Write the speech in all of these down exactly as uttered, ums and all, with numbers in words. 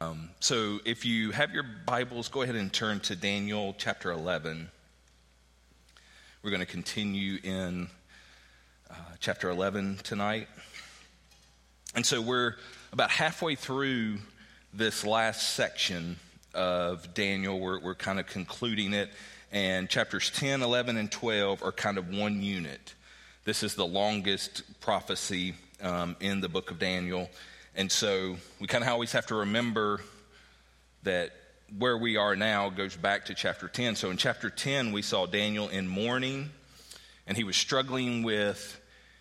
Um, so if you have your Bibles, go ahead and turn to Daniel chapter eleven. We're going to continue in uh, chapter eleven tonight. And so we're about halfway through this last section of Daniel. We're, we're kind of concluding it. And chapters ten, eleven, and twelve are kind of one unit. This is the longest prophecy um, in the book of Daniel. And so we kind of always have to remember that where we are now goes back to chapter ten. So in chapter ten, we saw Daniel in mourning, and he was struggling with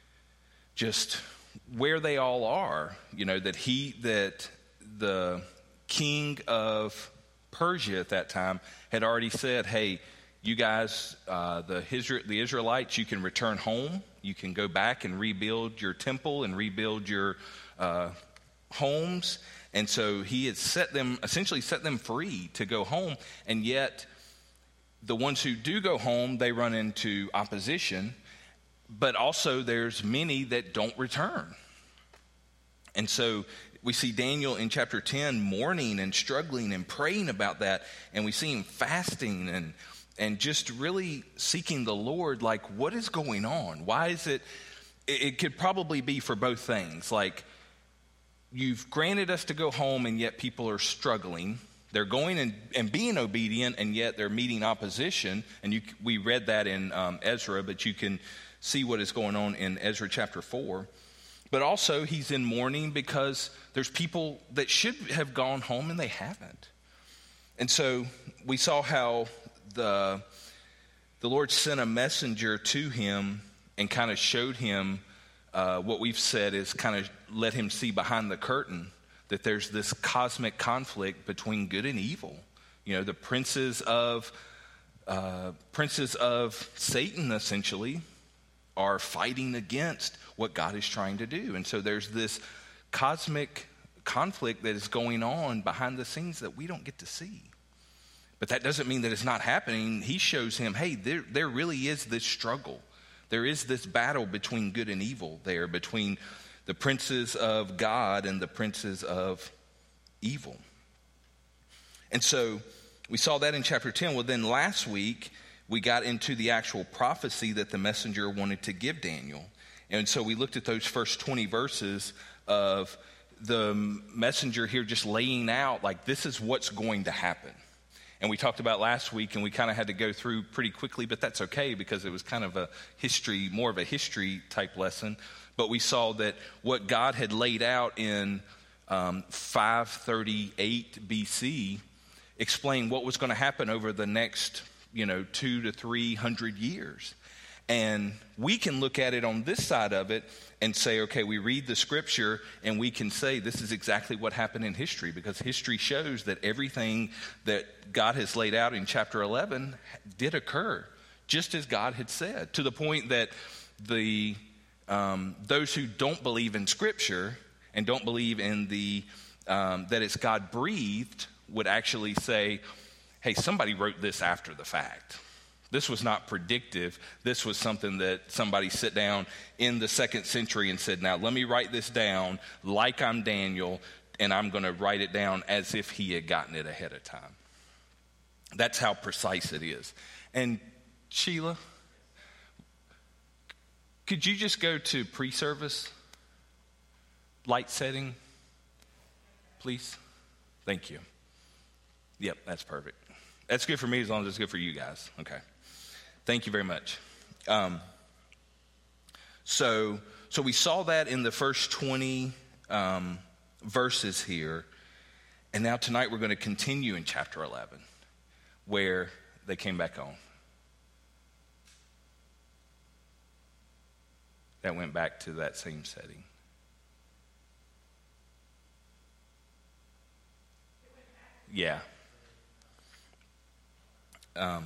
just where they all are. You know, that he, that the king of Persia at that time had already said, hey, you guys, uh, the, Isra- the Israelites, you can return home. You can go back and rebuild your temple and rebuild your uh homes. And so he had set them, essentially set them free to go home. And yet the ones who do go home, they run into opposition, but also there's many that don't return. And so we see Daniel in chapter ten mourning and struggling and praying about that. And we see him fasting and and just really seeking the Lord, like, what is going on? Why is it, it, it could probably be for both things. Like, you've granted us to go home, and yet people are struggling. They're going and, and being obedient, and yet they're meeting opposition. And you, we read that in um, Ezra, but you can see what is going on in Ezra chapter four. But also, he's in mourning because there's people that should have gone home, and they haven't. And so we saw how the, the Lord sent a messenger to him and kind of showed him Uh, what we've said is kind of let him see behind the curtain that there's this cosmic conflict between good and evil. You know, the princes of uh, princes of Satan essentially are fighting against what God is trying to do. And so there's this cosmic conflict that is going on behind the scenes that we don't get to see. But that doesn't mean that it's not happening. He shows him, hey, there, there really is this struggle. There is this battle between good and evil there, between the princes of God and the princes of evil. And so we saw that in chapter ten. Well, then last week we got into the actual prophecy that the messenger wanted to give Daniel. And so we looked at those first twenty verses of the messenger here just laying out, like, this is what's going to happen. And we talked about last week, and we kind of had to go through pretty quickly, but that's okay because it was kind of a history, more of a history type lesson. But we saw that what God had laid out in um, five thirty-eight B C explained what was going to happen over the next, you know, two to three hundred years. And we can look at it on this side of it and say, okay, we read the scripture and we can say this is exactly what happened in history, because history shows that everything that God has laid out in chapter eleven did occur, just as God had said, to the point that the um, those who don't believe in scripture and don't believe in the um, that it's God breathed would actually say, hey, somebody wrote this after the fact. This was not predictive. This was something that somebody sat down in the second century and said, now let me write this down like I'm Daniel, and I'm going to write it down as if he had gotten it ahead of time. That's how precise it is. And Sheila, could you just go to pre-service light setting, please? Thank you. Yep, that's perfect. That's good for me as long as it's good for you guys. Okay. Thank you very much. Um, so, so we saw that in the first twenty um, verses here, and now tonight we're going to continue in chapter eleven, where they came back on. That went back to that same setting. Yeah. Um.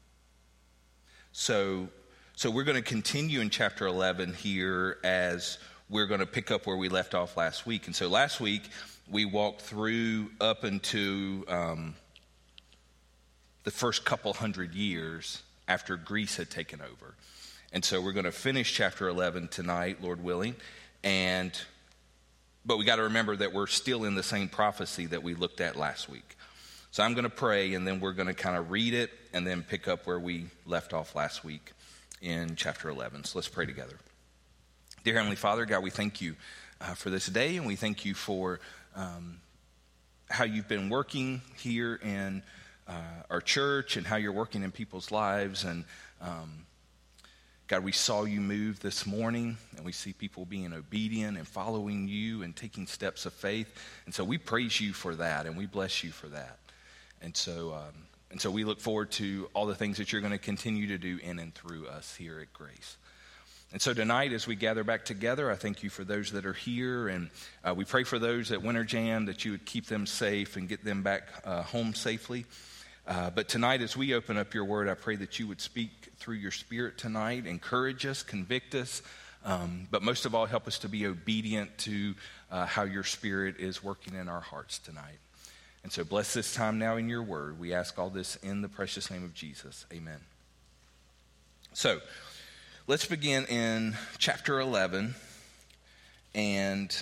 So, so we're going to continue in chapter eleven here as we're going to pick up where we left off last week. And so last week we walked through up into um, the first couple hundred years after Greece had taken over. And so we're going to finish chapter eleven tonight, Lord willing. And but we got to remember that we're still in the same prophecy that we looked at last week. So I'm going to pray, and then we're going to kind of read it and then pick up where we left off last week in chapter eleven. So let's pray together. Dear Heavenly Father, God, we thank you uh, for this day, and we thank you for um, how you've been working here in uh, our church and how you're working in people's lives. And um, God, we saw you move this morning, and we see people being obedient and following you and taking steps of faith. And so we praise you for that, and we bless you for that. And so um, and so we look forward to all the things that you're going to continue to do in and through us here at Grace. And so tonight, as we gather back together, I thank you for those that are here, and uh, we pray for those at Winter Jam that you would keep them safe and get them back uh, home safely. Uh, but tonight, as we open up your word, I pray that you would speak through your Spirit tonight, encourage us, convict us, um, but most of all, help us to be obedient to uh, how your Spirit is working in our hearts tonight. And so bless this time now in your word. We ask all this in the precious name of Jesus. Amen. So let's begin in chapter eleven. And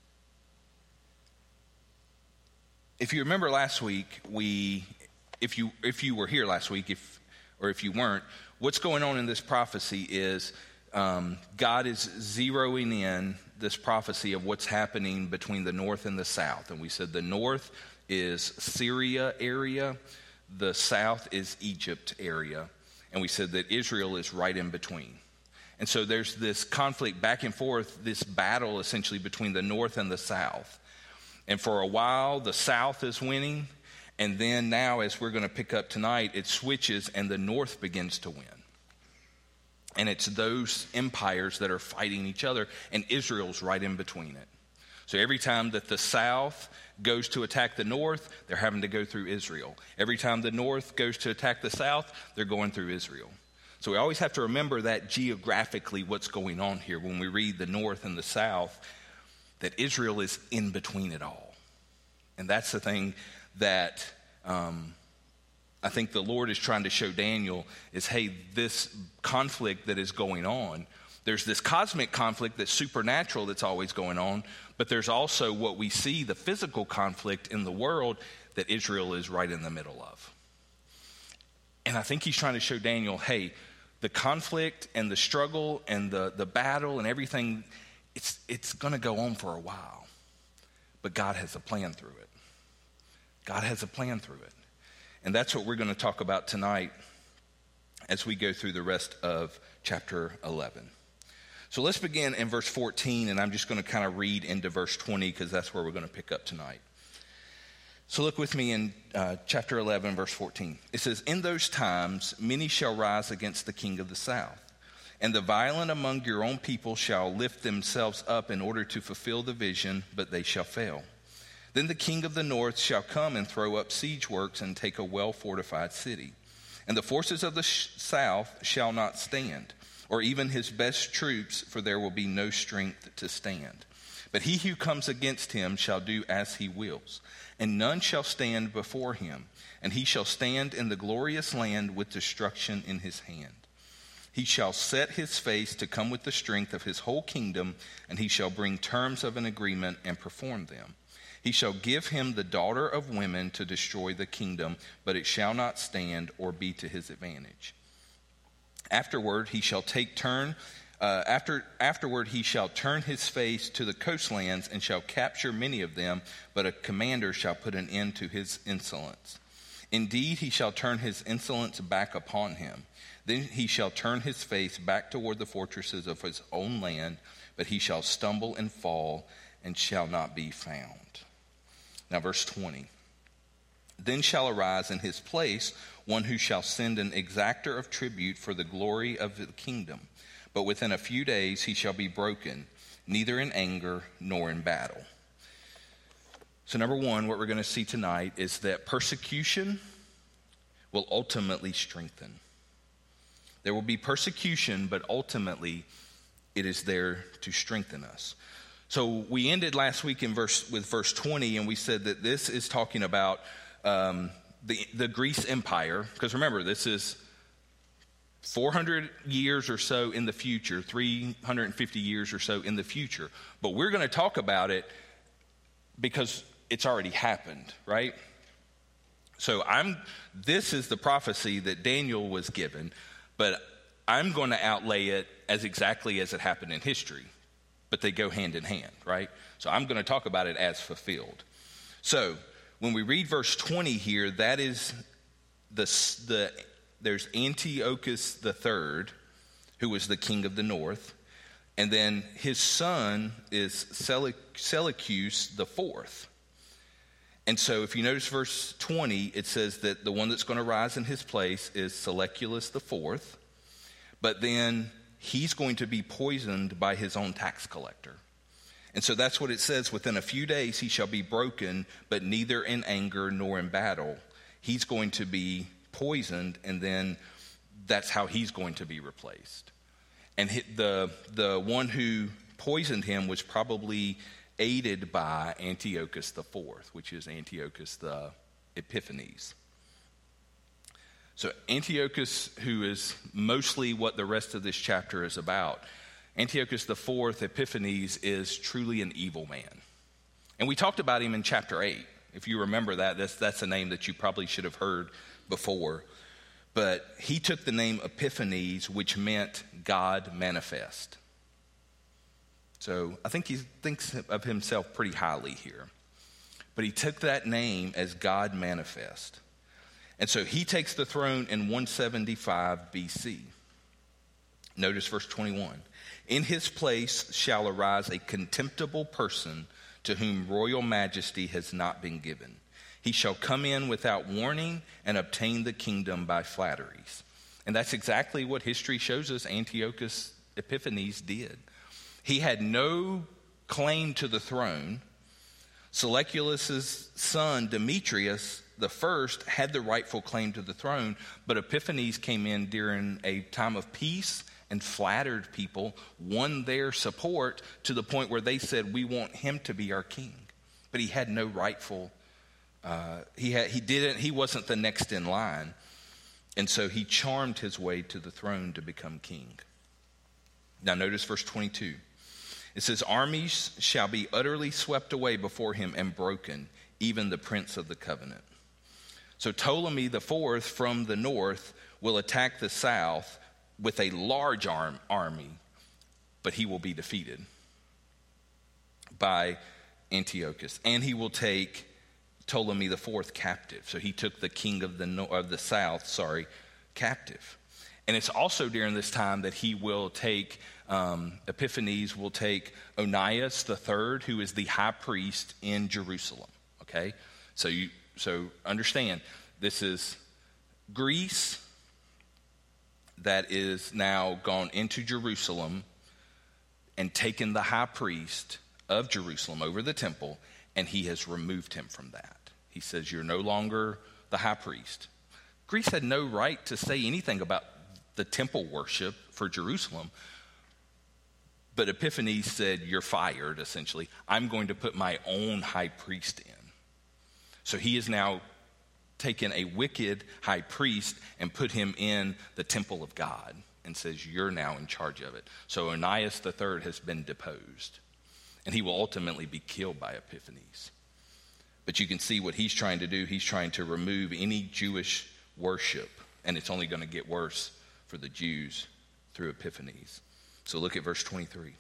if you remember last week, we, if you if you were here last week, if or if you weren't, what's going on in this prophecy is um, God is zeroing in this prophecy of what's happening between the north and the south. And we said the north is Syria area, the south is Egypt area, and we said that Israel is right in between. And so there's this conflict back and forth, this battle essentially between the north and the south. And for a while, the south is winning, and then now, as we're going to pick up tonight, it switches and the north begins to win. And it's those empires that are fighting each other, and Israel's right in between it. So every time that the south goes to attack the north, they're having to go through Israel. Every time the north goes to attack the south, they're going through Israel. So we always have to remember that geographically what's going on here when we read the north and the south, that Israel is in between it all. And that's the thing that um, I think the Lord is trying to show Daniel is, hey, this conflict that is going on, there's this cosmic conflict that's supernatural that's always going on, but there's also what we see, the physical conflict in the world that Israel is right in the middle of. And I think he's trying to show Daniel, hey, the conflict and the struggle and the, the battle and everything, it's, it's going to go on for a while. But God has a plan through it. God has a plan through it. And that's what we're going to talk about tonight as we go through the rest of chapter eleven. So let's begin in verse fourteen, and I'm just going to kind of read into verse twenty because that's where we're going to pick up tonight. So look with me in uh, chapter eleven, verse fourteen. It says, "In those times many shall rise against the king of the south, and the violent among your own people shall lift themselves up in order to fulfill the vision, but they shall fail. Then the king of the north shall come and throw up siege works and take a well-fortified city. And the forces of the sh- south shall not stand, or even his best troops, for there will be no strength to stand. But he who comes against him shall do as he wills, and none shall stand before him. And he shall stand in the glorious land with destruction in his hand. He shall set his face to come with the strength of his whole kingdom, and he shall bring terms of an agreement and perform them. He shall give him the daughter of women to destroy the kingdom, but it shall not stand or be to his advantage. Afterward he shall take turn. Uh, after afterward he shall turn his face to the coastlands and shall capture many of them, but a commander shall put an end to his insolence. Indeed, he shall turn his insolence back upon him. Then he shall turn his face back toward the fortresses of his own land, but he shall stumble and fall and shall not be found." Now verse twenty. "Then shall arise in his place one who shall send an exactor of tribute for the glory of the kingdom. But within a few days he shall be broken, neither in anger nor in battle." So number one, what we're going to see tonight is that persecution will ultimately strengthen. There will be persecution, but ultimately it is there to strengthen us. So we ended last week in verse with verse twenty, and we said that this is talking about um, the, the Greece Empire. Because remember, this is four hundred years or so in the future, three hundred fifty years or so in the future. But we're going to talk about it because it's already happened, right? So I'm. This is the prophecy that Daniel was given, but I'm going to outlay it as exactly as it happened in history. But they go hand in hand, right? So I'm going to talk about it as fulfilled. So when we read verse twenty here, that is the the there's Antiochus the third, who was the king of the north, and then his son is Seleucus the fourth. And so if you notice verse twenty, it says that the one that's going to rise in his place is Seleucus the fourth, but then he's going to be poisoned by his own tax collector. And so that's what it says. Within a few days he shall be broken, but neither in anger nor in battle. He's going to be poisoned, and then that's how he's going to be replaced. And the the one who poisoned him was probably aided by Antiochus the fourth, which is Antiochus the Epiphanes. So Antiochus, who is mostly what the rest of this chapter is about, Antiochus the fourth, Epiphanes, is truly an evil man. And we talked about him in chapter eight. If you remember that, that's, that's a name that you probably should have heard before. But he took the name Epiphanes, which meant God manifest. So I think he thinks of himself pretty highly here. But he took that name as God manifest. And so he takes the throne in one seventy-five B C. Notice verse twenty-one. In his place shall arise a contemptible person to whom royal majesty has not been given. He shall come in without warning and obtain the kingdom by flatteries. And that's exactly what history shows us Antiochus Epiphanes did. He had no claim to the throne. Seleucus' son, Demetrius the first, had the rightful claim to the throne, but Epiphanes came in during a time of peace and flattered people, won their support to the point where they said, we want him to be our king. But he had no rightful, uh, he had, he didn't, he wasn't the next in line. And so he charmed his way to the throne to become king. Now notice verse twenty-two. It says, armies shall be utterly swept away before him and broken, even the prince of the covenant. So Ptolemy the fourth from the north will attack the south with a large arm, army, but he will be defeated by Antiochus. And he will take Ptolemy the fourth captive. So he took the king of the no, of the south, sorry, captive. And it's also during this time that he will take, um, Epiphanes will take Onias the third, who is the high priest in Jerusalem. Okay, so you so understand this is Greece that is now gone into Jerusalem and taken the high priest of Jerusalem over the temple, and he has removed him from that. He says, you're no longer the high priest. Greece had no right to say anything about the temple worship for Jerusalem. But Epiphanes said, you're fired, essentially. I'm going to put my own high priest in. So he has now taken a wicked high priest and put him in the temple of God and says, you're now in charge of it. So Onias the third has been deposed. And he will ultimately be killed by Epiphanes. But you can see what he's trying to do. He's trying to remove any Jewish worship. And it's only going to get worse for the Jews through Epiphanes. So look at verse twenty-three.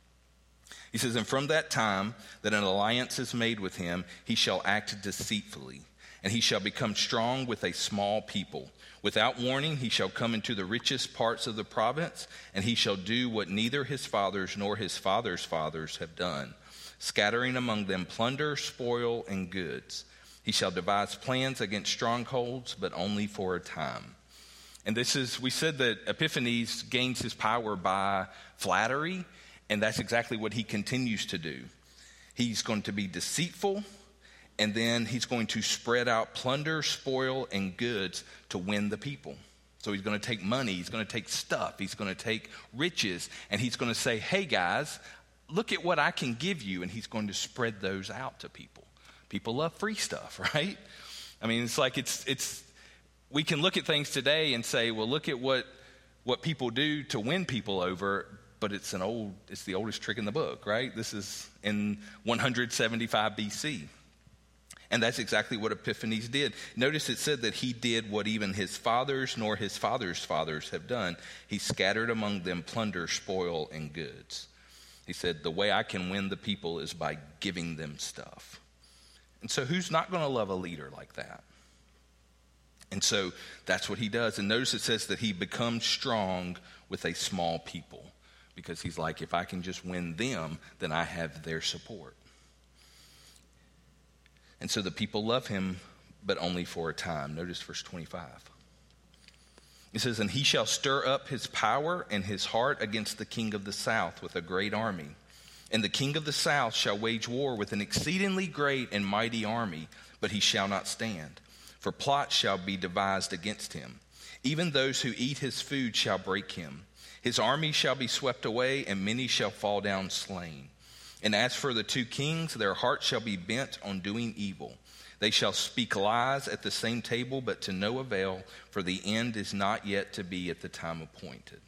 He says, and from that time that an alliance is made with him, he shall act deceitfully, and he shall become strong with a small people. Without warning, he shall come into the richest parts of the province, and he shall do what neither his fathers nor his fathers' fathers have done, scattering among them plunder, spoil, and goods. He shall devise plans against strongholds, but only for a time. And this is, we said that Epiphanes gains his power by flattery, and that's exactly what he continues to do. He's going to be deceitful, and then he's going to spread out plunder, spoil, and goods to win the people. So he's going to take money, he's going to take stuff, he's going to take riches, and he's going to say, hey guys, look at what I can give you, and he's going to spread those out to people. People love free stuff, right? I mean, it's like it's it's we can look at things today and say, well, look at what what people do to win people over, but it's an old, it's the oldest trick in the book, right? This is in one hundred seventy-five B C. And that's exactly what Epiphanes did. Notice it said that he did what even his fathers nor his fathers' fathers have done. He scattered among them plunder, spoil, and goods. He said, the way I can win the people is by giving them stuff. And so who's not going to love a leader like that? And so that's what he does. And notice it says that he becomes strong with a small people, because he's like, if I can just win them, then I have their support. And so the people love him, but only for a time. Notice verse twenty-five. It says, and he shall stir up his power and his heart against the king of the south with a great army. And the king of the south shall wage war with an exceedingly great and mighty army, but he shall not stand. For plots shall be devised against him. Even those who eat his food shall break him. His army shall be swept away, and many shall fall down slain. And as for the two kings, their hearts shall be bent on doing evil. They shall speak lies at the same table, but to no avail, for the end is not yet to be at the time appointed.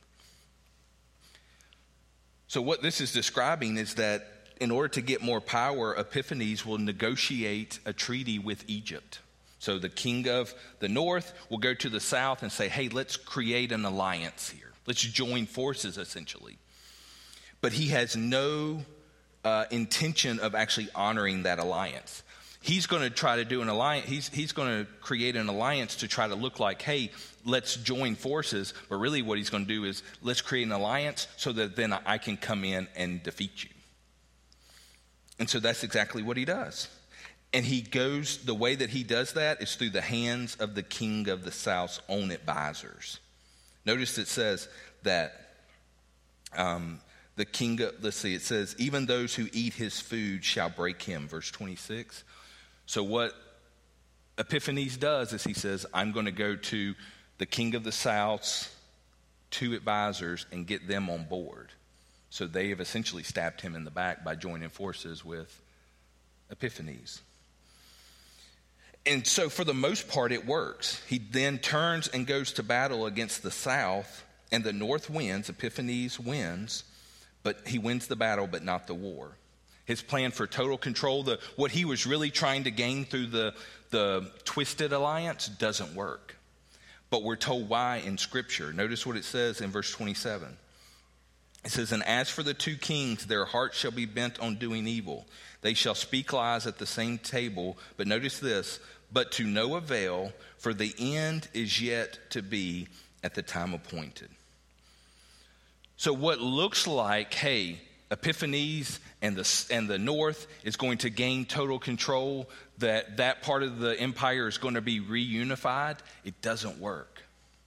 So what this is describing is that in order to get more power, Epiphanes will negotiate a treaty with Egypt. So the king of the north will go to the south and say, hey, let's create an alliance here. Let's join forces, essentially. But he has no uh, intention of actually honoring that alliance. He's going to try to do an alliance. He's, he's going to create an alliance to try to look like, hey, let's join forces. But really what he's going to do is let's create an alliance so that then I can come in and defeat you. And so that's exactly what he does. And he goes, the way that he does that is through the hands of the king of the south's own advisors. Notice it says that um, the king of, let's see, it says, even those who eat his food shall break him, verse twenty-six. So what Epiphanes does is he says, I'm going to go to the king of the south's two advisors and get them on board. So they have essentially stabbed him in the back by joining forces with Epiphanes. And so for the most part, it works. He then turns and goes to battle against the south, and the north wins. Epiphanes wins, but he wins the battle, but not the war. His plan for total control, the, what he was really trying to gain through the, the twisted alliance, doesn't work. But we're told why in Scripture. Notice what it says in verse twenty-seven. It says, and as for the two kings, their hearts shall be bent on doing evil. They shall speak lies at the same table. But notice this, but to no avail, for the end is yet to be at the time appointed. So what looks like, hey, Epiphanes and the, and the north is going to gain total control, that that part of the empire is going to be reunified, it doesn't work.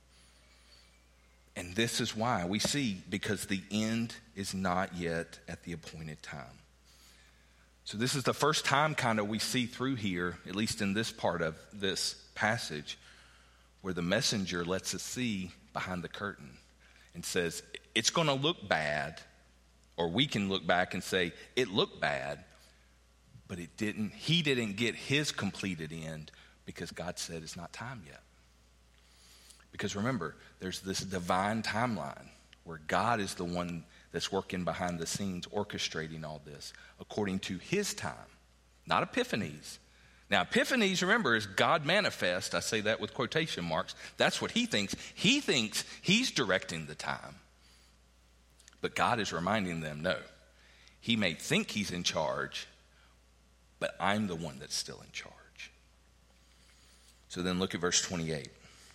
And this is why we see, because the end is not yet at the appointed time. So this is the first time kind of we see through here, at least in this part of this passage, where the messenger lets us see behind the curtain and says, it's going to look bad, or we can look back and say, it looked bad, but it didn't. He didn't get his completed end because God said it's not time yet. Because remember, there's this divine timeline where God is the one that's working behind the scenes, orchestrating all this according to his time, not Epiphanes. Now, Epiphanes, remember, is God manifest. I say that with quotation marks. That's what he thinks. He thinks he's directing the time. But God is reminding them, no, he may think he's in charge, but I'm the one that's still in charge. So then look at verse twenty-eight.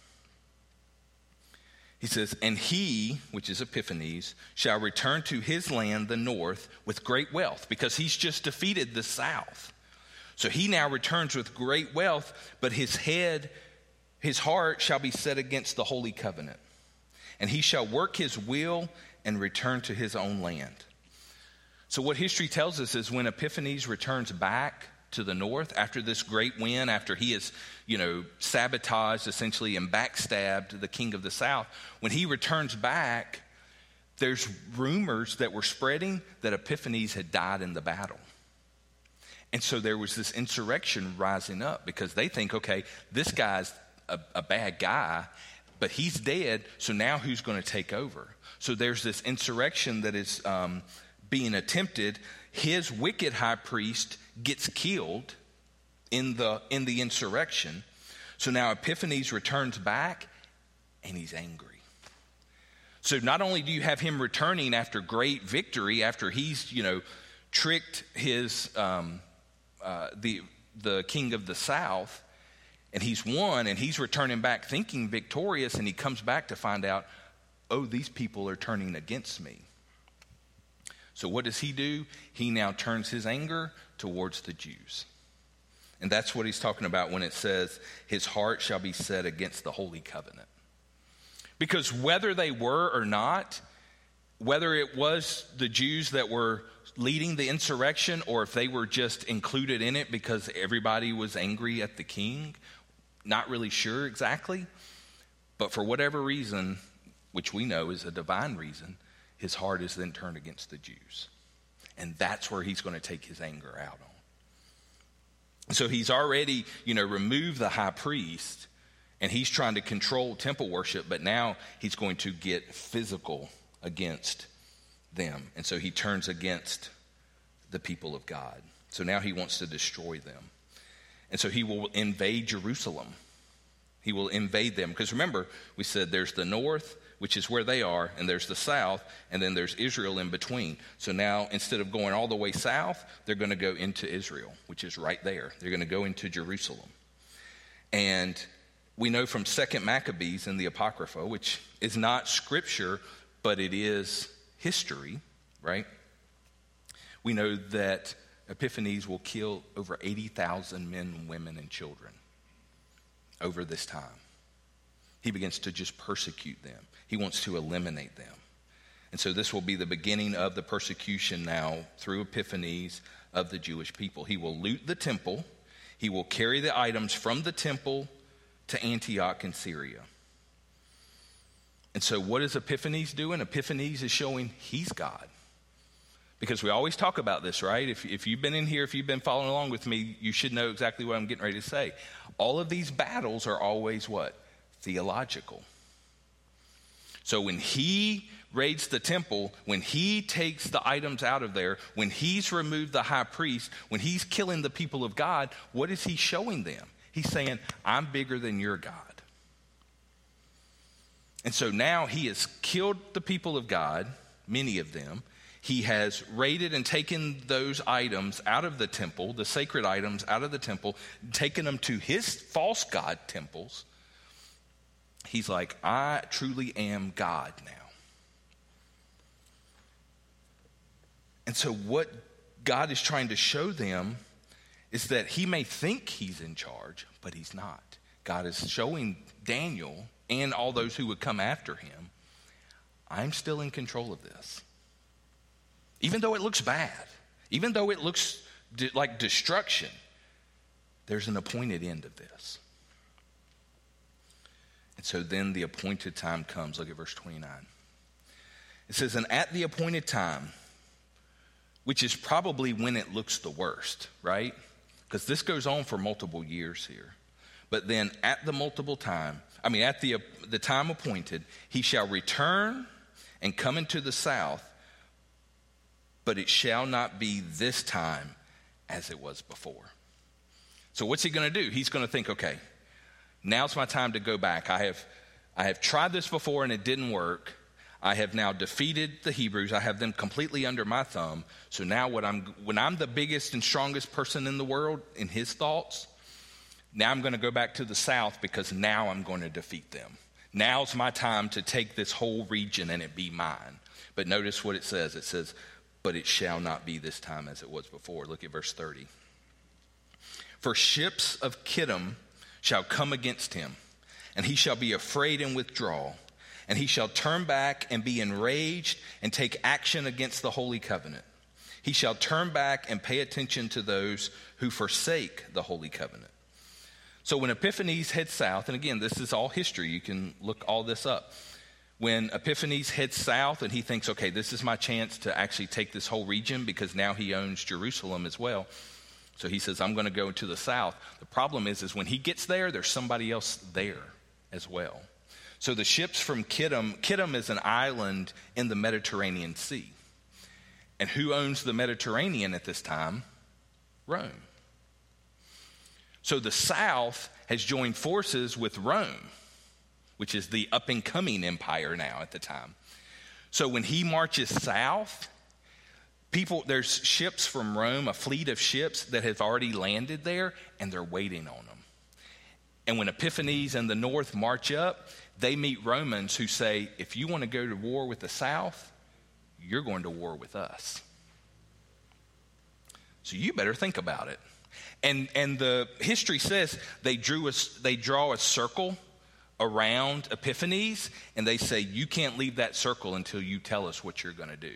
He says, and he, which is Epiphanes, shall return to his land, the north, with great wealth, because he's just defeated the south. So he now returns with great wealth, but his head, his heart shall be set against the holy covenant. And he shall work his will and return to his own land. So what history tells us is when Epiphanes returns back to the north after this great win, after he has, you know, sabotaged essentially and backstabbed the king of the south, when he returns back, there's rumors that were spreading that Epiphanes had died in the battle. And so there was this insurrection rising up because they think, okay, this guy's a, a bad guy, but he's dead, so now who's going to take over? So there's this insurrection that is um, being attempted. His wicked high priest gets killed in the in the insurrection. So now Epiphanes returns back, and he's angry. So not only do you have him returning after great victory, after he's, you know, tricked his um, uh, the the king of the south, and he's won, and he's returning back thinking victorious, and he comes back to find out, oh, these people are turning against me. So what does he do? He now turns his anger towards the Jews. And that's what he's talking about when it says, his heart shall be set against the holy covenant. Because whether they were or not, whether it was the Jews that were leading the insurrection or if they were just included in it because everybody was angry at the king, not really sure exactly. But for whatever reason, which we know is a divine reason, his heart is then turned against the Jews. And that's where he's going to take his anger out on. So he's already, you know, removed the high priest, and he's trying to control temple worship, but now he's going to get physical against them. And so he turns against the people of God. So now he wants to destroy them. And so he will invade Jerusalem. He will invade them. Because remember, we said there's the north, which is where they are, and there's the south, and then there's Israel in between. So now, instead of going all the way south, they're going to go into Israel, which is right there. They're going to go into Jerusalem. And we know from Second Maccabees in the Apocrypha, which is not scripture, but it is history, right? We know that Epiphanes will kill over eighty thousand men, women, and children over this time. He begins to just persecute them. He wants to eliminate them. And so this will be the beginning of the persecution now through Epiphanes of the Jewish people. He will loot the temple. He will carry the items from the temple to Antioch in Syria. And so what is Epiphanes doing? Epiphanes is showing he's God. Because we always talk about this, right? If, if you've been in here, if you've been following along with me, you should know exactly what I'm getting ready to say. All of these battles are always what? Theological. So when he raids the temple, when he takes the items out of there, when he's removed the high priest, when he's killing the people of God, what is he showing them? He's saying, I'm bigger than your God. And so now he has killed the people of God, many of them. He has raided and taken those items out of the temple, the sacred items out of the temple, taken them to his false god temples. He's like, I truly am God now. And so what God is trying to show them is that he may think he's in charge, but he's not. God is showing Daniel and all those who would come after him, I'm still in control of this. Even though it looks bad, even though it looks de- like destruction, there's an appointed end of this. And so then the appointed time comes. Look at verse twenty-nine. It says, and at the appointed time, which is probably when it looks the worst, right? Because this goes on for multiple years here. But then at the multiple time, I mean, at the, the time appointed, he shall return and come into the south, but it shall not be this time as it was before. So what's he going to do? He's going to think, okay, now's my time to go back. I have, I have tried this before and it didn't work. I have now defeated the Hebrews. I have them completely under my thumb. So now what I'm, when I'm the biggest and strongest person in the world in his thoughts, now I'm going to go back to the south because now I'm going to defeat them. Now's my time to take this whole region and it be mine. But notice what it says. It says, but it shall not be this time as it was before. Look at verse thirty. For ships of Kittim shall come against him, and he shall be afraid and withdraw, and he shall turn back and be enraged and take action against the holy covenant. He shall turn back and pay attention to those who forsake the holy covenant. So when Epiphanes heads south, and again, this is all history. You can look all this up. When Epiphanes heads south and he thinks, okay, this is my chance to actually take this whole region because now he owns Jerusalem as well. So he says, I'm going to go to the south. The problem is, is when he gets there, there's somebody else there as well. So the ships from Kittim, Kittim is an island in the Mediterranean Sea. And who owns the Mediterranean at this time? Rome. So the South has joined forces with Rome, which is the up-and-coming empire now at the time. So when he marches south, people, there's ships from Rome, a fleet of ships that have already landed there, and they're waiting on them. And when Epiphanes and the North march up, they meet Romans who say, if you want to go to war with the South, you're going to war with us. So you better think about it. And and the history says they drew a, they draw a circle around Epiphanes, and they say, you can't leave that circle until you tell us what you're going to do.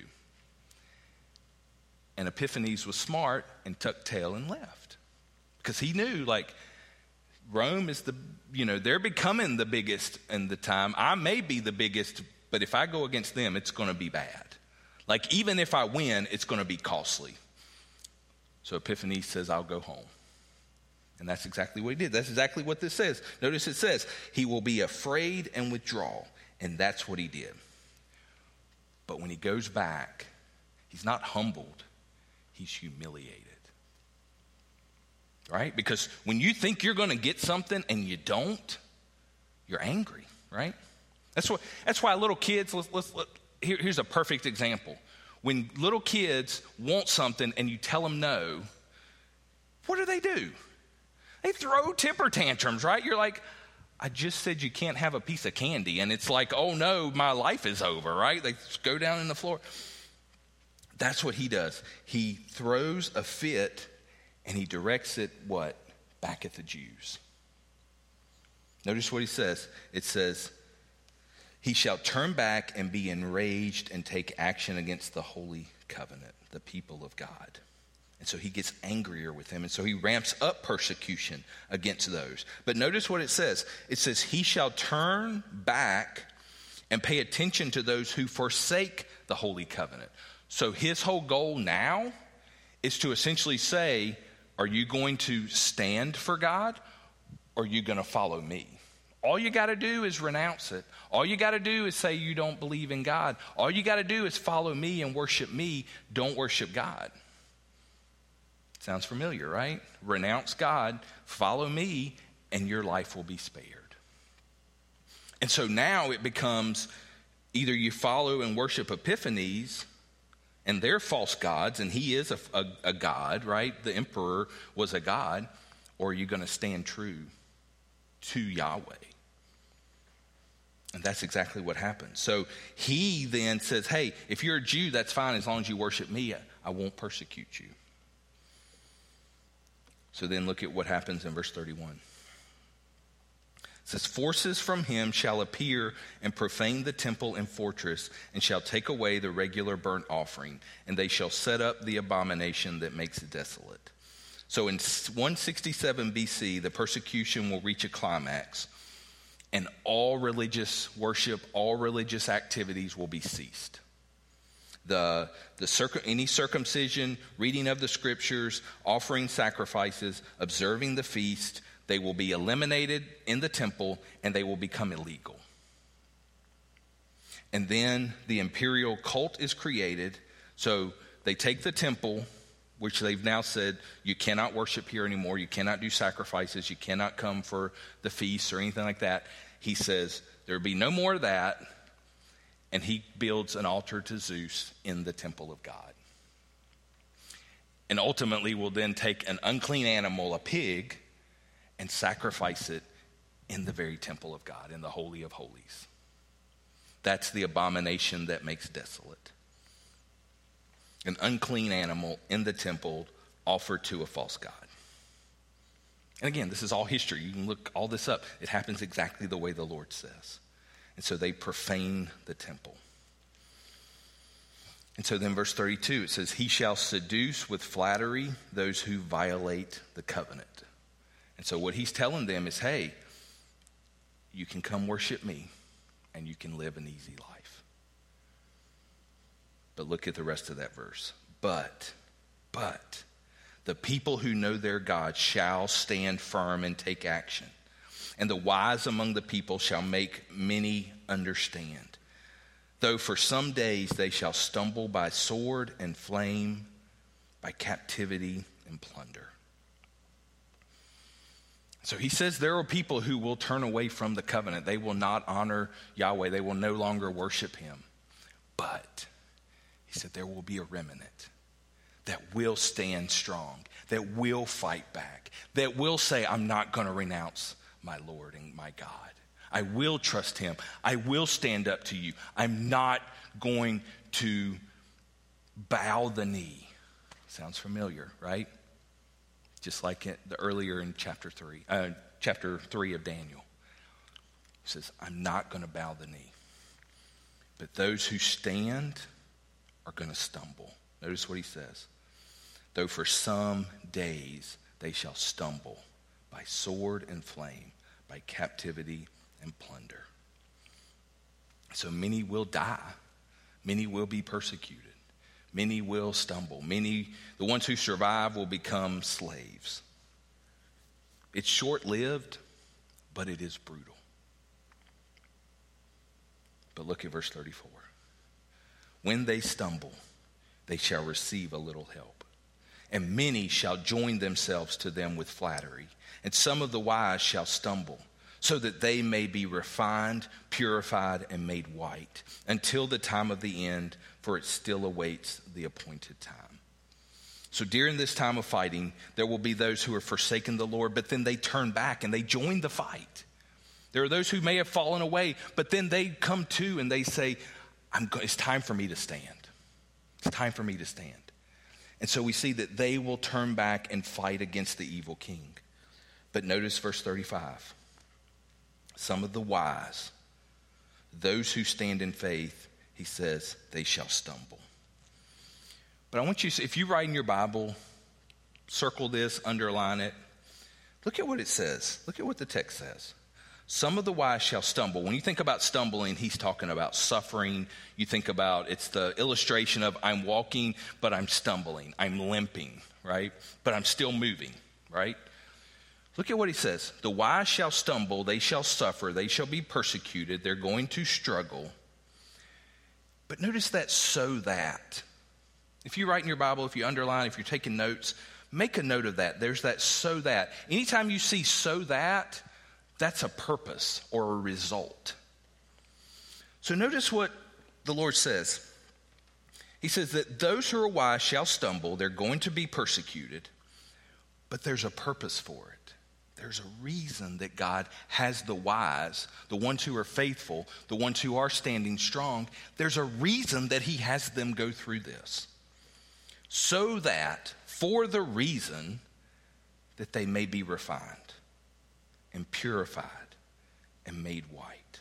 And Epiphanes was smart and tucked tail and left. Because he knew, like, Rome is the, you know, they're becoming the biggest in the time. I may be the biggest, but if I go against them, it's going to be bad. Like, even if I win, it's going to be costly. So Epiphanes says, I'll go home. And that's exactly what he did. That's exactly what this says. Notice it says, he will be afraid and withdraw. And that's what he did. But when he goes back, he's not humbled. He's humiliated. Right? Because when you think you're going to get something and you don't, you're angry, right? That's what. That's why little kids, let's, let's, let, here, here's a perfect example. When little kids want something and you tell them no, what do they do? They throw temper tantrums, right? You're like, I just said you can't have a piece of candy. And it's like, oh no, my life is over, right? They go down in the floor. That's what he does. He throws a fit and he directs it, what? Back at the Jews. Notice what he says. It says, he shall turn back and be enraged and take action against the holy covenant, the people of God. And so he gets angrier with them. And so he ramps up persecution against those. But notice what it says. It says, he shall turn back and pay attention to those who forsake the holy covenant. So his whole goal now is to essentially say, are you going to stand for God or are you going to follow me? All you got to do is renounce it. All you got to do is say you don't believe in God. All you got to do is follow me and worship me. Don't worship God. Sounds familiar, right? Renounce God, follow me, and your life will be spared. And so now it becomes either you follow and worship Epiphanes and they're false gods, and he is a, a, a god, right? The emperor was a god, or are you going to stand true to Yahweh? And that's exactly what happened. So he then says, hey, if you're a Jew, that's fine as long as you worship me. I, I won't persecute you. So then look at what happens in verse thirty-one. It says, forces from him shall appear and profane the temple and fortress, and shall take away the regular burnt offering, and they shall set up the abomination that makes it desolate. So in one sixty-seven B C, the persecution will reach a climax, and all religious worship, all religious activities will be ceased. The, the circ- any circumcision, reading of the scriptures, offering sacrifices, observing the feast, they will be eliminated in the temple and they will become illegal. And then the imperial cult is created. So they take the temple, which they've now said, you cannot worship here anymore. You cannot do sacrifices. You cannot come for the feasts or anything like that. He says, there will be no more of that. And he builds an altar to Zeus in the temple of God. And ultimately will then take an unclean animal, a pig, and sacrifice it in the very temple of God, in the Holy of Holies. That's the abomination that makes desolate. An unclean animal in the temple offered to a false god. And again, this is all history. You can look all this up. It happens exactly the way the Lord says. And so they profane the temple. And so then verse thirty-two, it says, he shall seduce with flattery those who violate the covenant. And so what he's telling them is, hey, you can come worship me and you can live an easy life. But look at the rest of that verse. But, but, the people who know their God shall stand firm and take action. and the wise among the people shall make many understand. Though for some days they shall stumble by sword and flame, by captivity and plunder. So he says there are people who will turn away from the covenant. They will not honor Yahweh. They will no longer worship him. But he said there will be a remnant that will stand strong, that will fight back, that will say, I'm not going to renounce my Lord and my God. I will trust him. I will stand up to you. I'm not going to bow the knee. Sounds familiar, right? Just like it, the earlier in chapter three, uh, chapter three of Daniel. He says, I'm not going to bow the knee. But those who stand are going to stumble. Notice what he says. Though for some days they shall stumble by sword and flame, by captivity and plunder. So many will die. Many will be persecuted. Many will stumble. Many, the ones who survive will become slaves. It's short-lived, but it is brutal. But look at verse thirty-four. When they stumble, they shall receive a little help. And many shall join themselves to them with flattery. And some of the wise shall stumble, so that they may be refined, purified, and made white, until the time of the end, for it still awaits the appointed time. So during this time of fighting, there will be those who are forsaken the Lord, but then they turn back and they join the fight. There are those who may have fallen away, but then they come to and they say, I'm go- it's time for me to stand. It's time for me to stand. And so we see that they will turn back and fight against the evil king. But notice verse thirty-five. Some of the wise, those who stand in faith, he says, they shall stumble. But I want you to, if you write in your Bible, circle this, underline it. Look at what it says. Look at what the text says. Some of the wise shall stumble. When you think about stumbling, he's talking about suffering. You think about, it's the illustration of I'm walking, but I'm stumbling. I'm limping, right? But I'm still moving, right? Look at what he says. The wise shall stumble, they shall suffer, they shall be persecuted, they're going to struggle. But notice that so that. If you write in your Bible, if you underline, if you're taking notes, make a note of that. There's that so that. Anytime you see so that, that's a purpose or a result. So notice what the Lord says. He says that those who are wise shall stumble, they're going to be persecuted, but there's a purpose for it. There's a reason that God has the wise, the ones who are faithful, the ones who are standing strong. There's a reason that he has them go through this. So that, for the reason that they may be refined and purified and made white.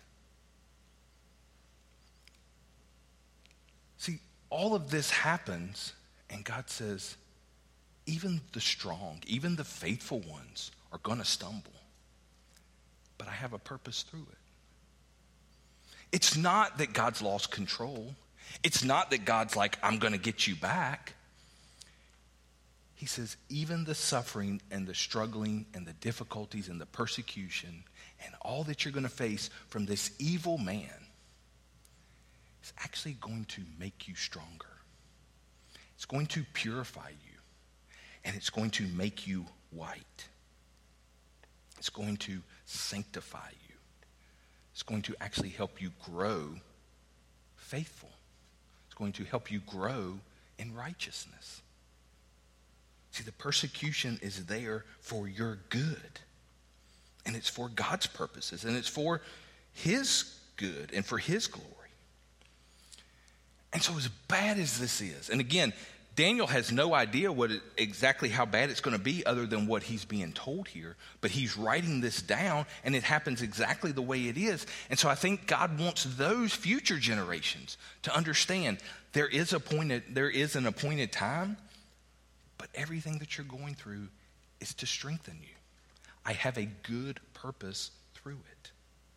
See, all of this happens, and God says, even the strong, even the faithful ones are going to stumble. But I have a purpose through it. It's not that God's lost control. It's not that God's like, I'm going to get you back. He says, even the suffering and the struggling and the difficulties and the persecution and all that you're going to face from this evil man is actually going to make you stronger. It's going to purify you. And it's going to make you white. It's going to sanctify you. It's going to actually help you grow faithful. It's going to help you grow in righteousness. See, the persecution is there for your good. And it's for God's purposes. And it's for his good and for his glory. And so as bad as this is, and again, Daniel has no idea what it, exactly how bad it's going to be other than what he's being told here. But he's writing this down, and it happens exactly the way it is. And so I think God wants those future generations to understand there is, appointed, there is an appointed time, but everything that you're going through is to strengthen you. I have a good purpose through it.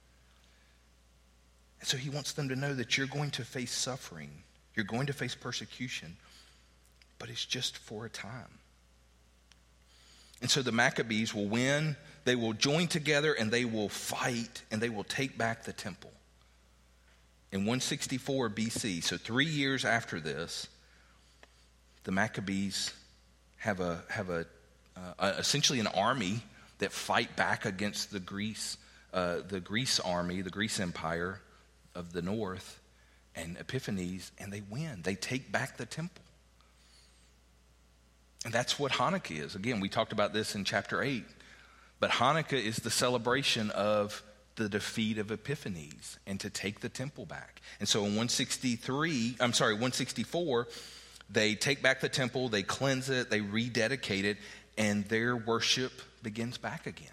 And so he wants them to know that you're going to face suffering. You're going to face persecution. But it's just for a time. And so the Maccabees will win they will join together and they will fight and they will take back the temple. In one sixty-four B C, so three years after this, the Maccabees have a have a uh, essentially an army that fight back against the Greece uh, the Greece army, the Greece Empire of the north, and Epiphanes, and they win. They take back the temple. And that's what Hanukkah is. Again, we talked about this in chapter eight. But Hanukkah is the celebration of the defeat of Epiphanes and to take the temple back. And so in one sixty-three, I'm sorry, one sixty-four, they take back the temple, they cleanse it, they rededicate it, and their worship begins back again.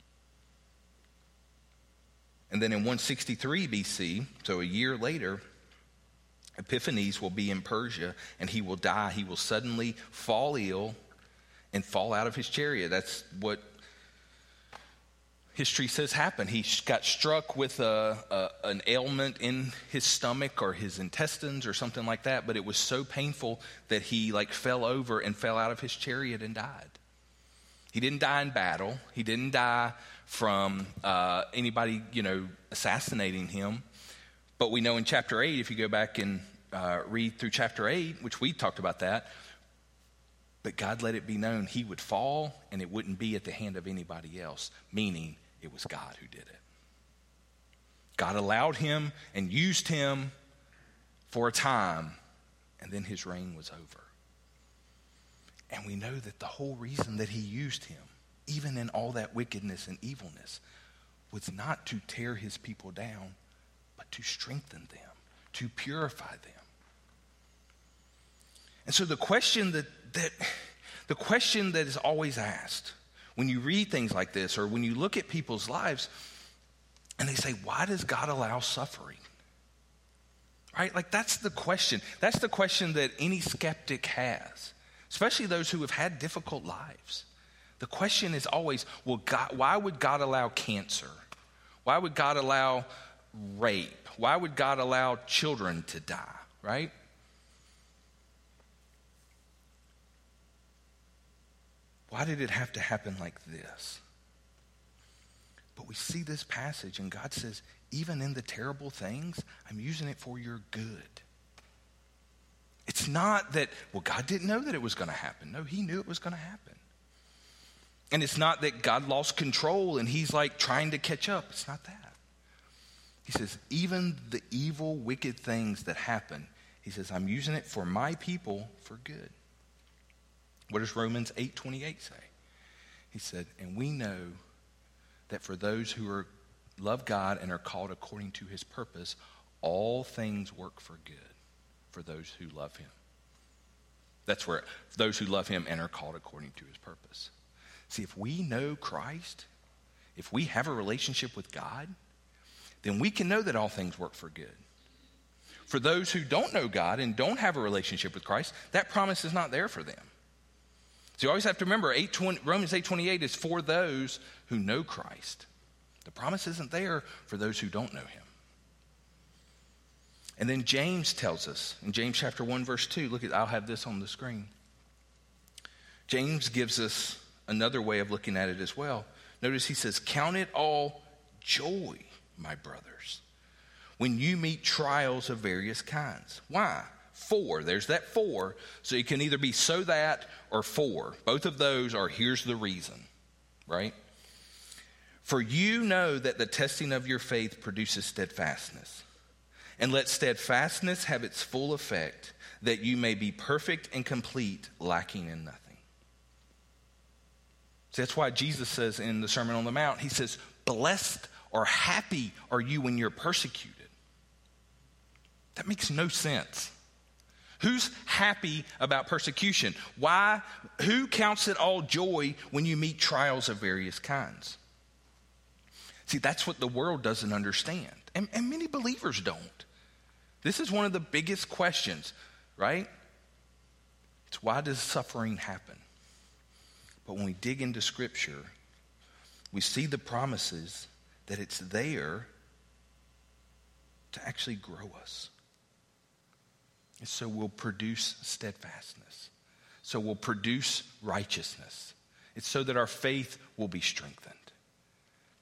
And then in one sixty-three B C, so a year later, Epiphanes will be in Persia and he will die. He will suddenly fall ill and fall out of his chariot. That's what history says happened. He got struck with a, a, an ailment in his stomach or his intestines or something like that, but it was so painful that he like fell over and fell out of his chariot and died. He didn't die in battle. He didn't die from uh, anybody, you know, assassinating him. But we know in chapter eight, if you go back and uh, read through chapter eight, which we talked about that, but God let it be known he would fall and it wouldn't be at the hand of anybody else, meaning it was God who did it. God allowed him and used him for a time, and then his reign was over. And we know that the whole reason that he used him, even in all that wickedness and evilness, was not to tear his people down, but to strengthen them, to purify them. And so the question that, that the question that is always asked when you read things like this or when you look at people's lives and they say, why does God allow suffering? Right? Like that's the question. That's the question that any skeptic has, especially those who have had difficult lives. The question is always, well, God, why would God allow cancer? Why would God allow rape? Why would God allow children to die? Right? Why did it have to happen like this? But we see this passage and God says, even in the terrible things, I'm using it for your good. It's not that, well, God didn't know that it was going to happen. No, he knew it was going to happen. And it's not that God lost control and he's like trying to catch up. It's not that. He says, even the evil, wicked things that happen, he says, I'm using it for my people for good. What does Romans eight twenty-eight say? He said, and we know that for those who are love God and are called according to his purpose, all things work for good for those who love him. That's where those who love him and are called according to his purpose. See, if we know Christ, if we have a relationship with God, then we can know that all things work for good. For those who don't know God and don't have a relationship with Christ, that promise is not there for them. So you always have to remember, Romans eight twenty-eight is for those who know Christ. The promise isn't there for those who don't know him. And then James tells us, in James chapter one, verse two, look at, I'll have this on the screen. James gives us another way of looking at it as well. Notice he says, count it all joy, my brothers, when you meet trials of various kinds. Why? For, there's that for, so it can either be so that or for. Both of those are here's the reason, right? For you know that the testing of your faith produces steadfastness. And let steadfastness have its full effect, that you may be perfect and complete, lacking in nothing. So that's why Jesus says in the Sermon on the Mount, he says, blessed or happy are you when you're persecuted. That makes no sense. Who's happy about persecution? Why? Who counts it all joy when you meet trials of various kinds? See, that's what the world doesn't understand. And, and many believers don't. This is one of the biggest questions, right? It's why does suffering happen? But when we dig into Scripture, we see the promises that it's there to actually grow us. And so we'll produce steadfastness. So we'll produce righteousness. It's so that our faith will be strengthened.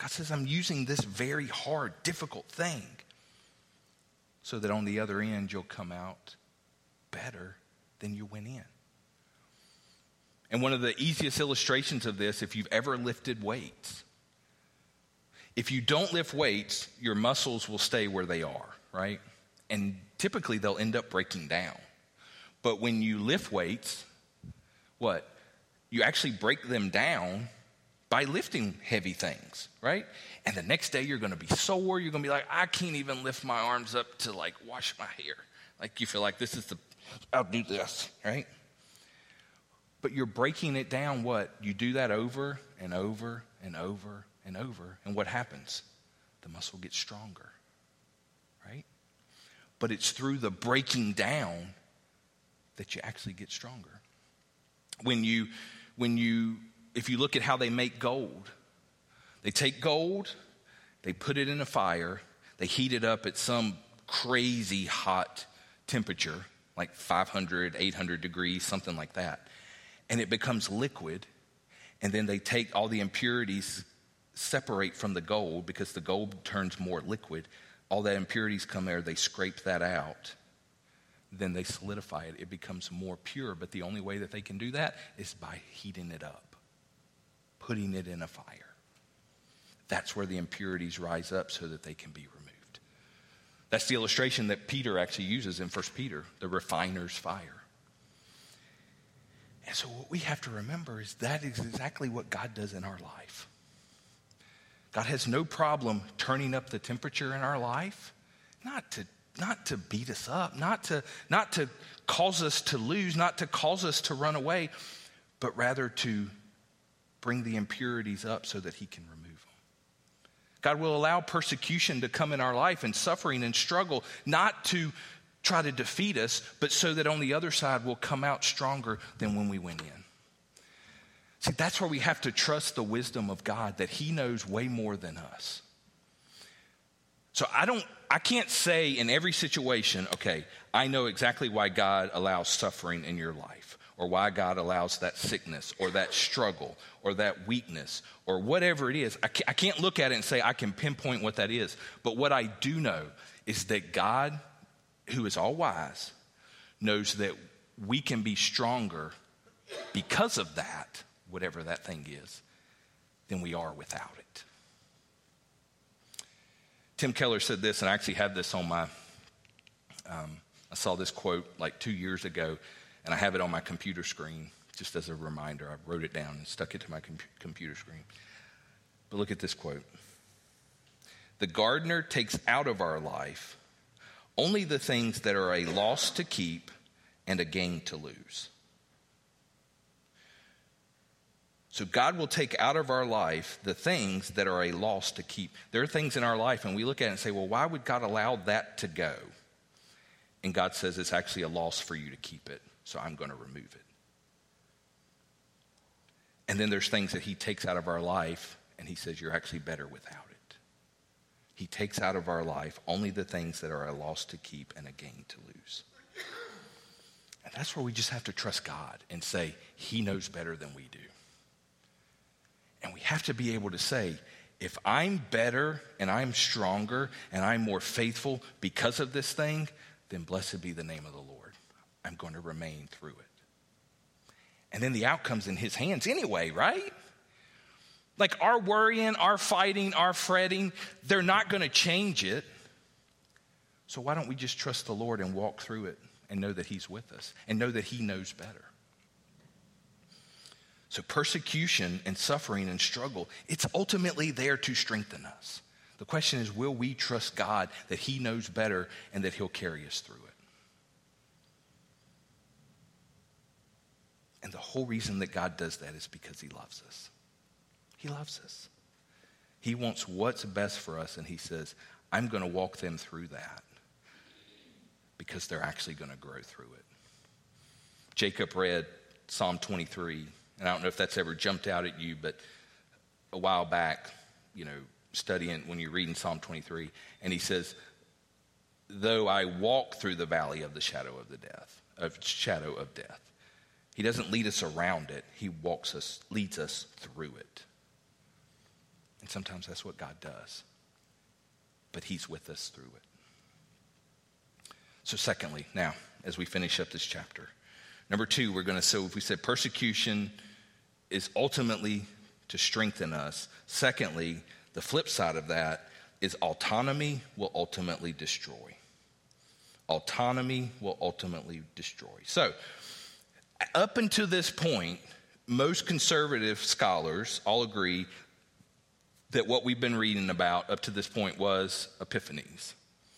God says, I'm using this very hard, difficult thing so that on the other end you'll come out better than you went in. And one of the easiest illustrations of this, if you've ever lifted weights, if you don't lift weights, your muscles will stay where they are, right? And typically they'll end up breaking down. But when you lift weights, what? You actually break them down by lifting heavy things, right? And the next day you're going to be sore. You're going to be like, I can't even lift my arms up to like wash my hair. Like you feel like this is the, I'll do this, right? But you're breaking it down, what? You do that over and over and over and over. And what happens? The muscle gets stronger, right? But it's through the breaking down that you actually get stronger. When you, when you, if you look at how they make gold, they take gold, they put it in a fire, they heat it up at some crazy hot temperature, like five hundred, eight hundred degrees, something like that. And it becomes liquid, and then they take all the impurities, separate from the gold because the gold turns more liquid. All the impurities come there, they scrape that out. Then they solidify it. It becomes more pure, but the only way that they can do that is by heating it up, putting it in a fire. That's where the impurities rise up so that they can be removed. That's the illustration that Peter actually uses in First Peter, the refiner's fire. And so what we have to remember is that is exactly what God does in our life. God has no problem turning up the temperature in our life, not to not to beat us up, not to not to cause us to lose, not to cause us to run away, but rather to bring the impurities up so that he can remove them. God will allow persecution to come in our life and suffering and struggle, not to try to defeat us, but so that on the other side we'll come out stronger than when we went in. See, that's where we have to trust the wisdom of God, that he knows way more than us. So I don't, I can't say in every situation, okay, I know exactly why God allows suffering in your life, or why God allows that sickness, or that struggle, or that weakness, or whatever it is. I can't, I can't look at it and say I can pinpoint what that is. But what I do know is that God, who is all wise, knows that we can be stronger because of that, whatever that thing is, than we are without it. Tim Keller said this, and I actually have this on my, um, I saw this quote like two years ago, and I have it on my computer screen just as a reminder. I wrote it down and stuck it to my com- computer screen. But look at this quote. The gardener takes out of our life only the things that are a loss to keep and a gain to lose. So God will take out of our life the things that are a loss to keep. There are things in our life, and we look at it and say, well, why would God allow that to go? And God says it's actually a loss for you to keep it, so I'm going to remove it. And then there's things that he takes out of our life, and he says you're actually better without it. He takes out of our life only the things that are a loss to keep and a gain to lose. And that's where we just have to trust God and say, he knows better than we do. And we have to be able to say, if I'm better and I'm stronger and I'm more faithful because of this thing, then blessed be the name of the Lord. I'm going to remain through it. And then the outcome's in his hands anyway, right? Like our worrying, our fighting, our fretting, they're not going to change it. So why don't we just trust the Lord and walk through it and know that he's with us and know that he knows better? So persecution and suffering and struggle, it's ultimately there to strengthen us. The question is, will we trust God that he knows better and that he'll carry us through it? And the whole reason that God does that is because he loves us. He loves us. He wants what's best for us, and he says, I'm going to walk them through that because they're actually going to grow through it. Jacob read Psalm twenty-three. And I don't know if that's ever jumped out at you, but a while back, you know, studying when you're reading Psalm twenty-three, and he says, though I walk through the valley of the shadow of the death, of shadow of death. He doesn't lead us around it. He walks us, leads us through it. And sometimes that's what God does. But he's with us through it. So secondly, now, as we finish up this chapter, number two, we're going to, so if we said persecution is ultimately to strengthen us. Secondly, the flip side of that is autonomy will ultimately destroy. Autonomy will ultimately destroy. So, up until this point, most conservative scholars all agree that what we've been reading about up to this point was epiphanies,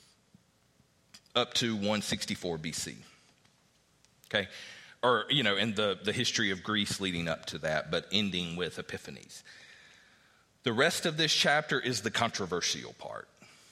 up to one sixty-four B C. Okay? Or, you know, in the, the history of Greece leading up to that, but ending with epiphanies. The rest of this chapter is the controversial part.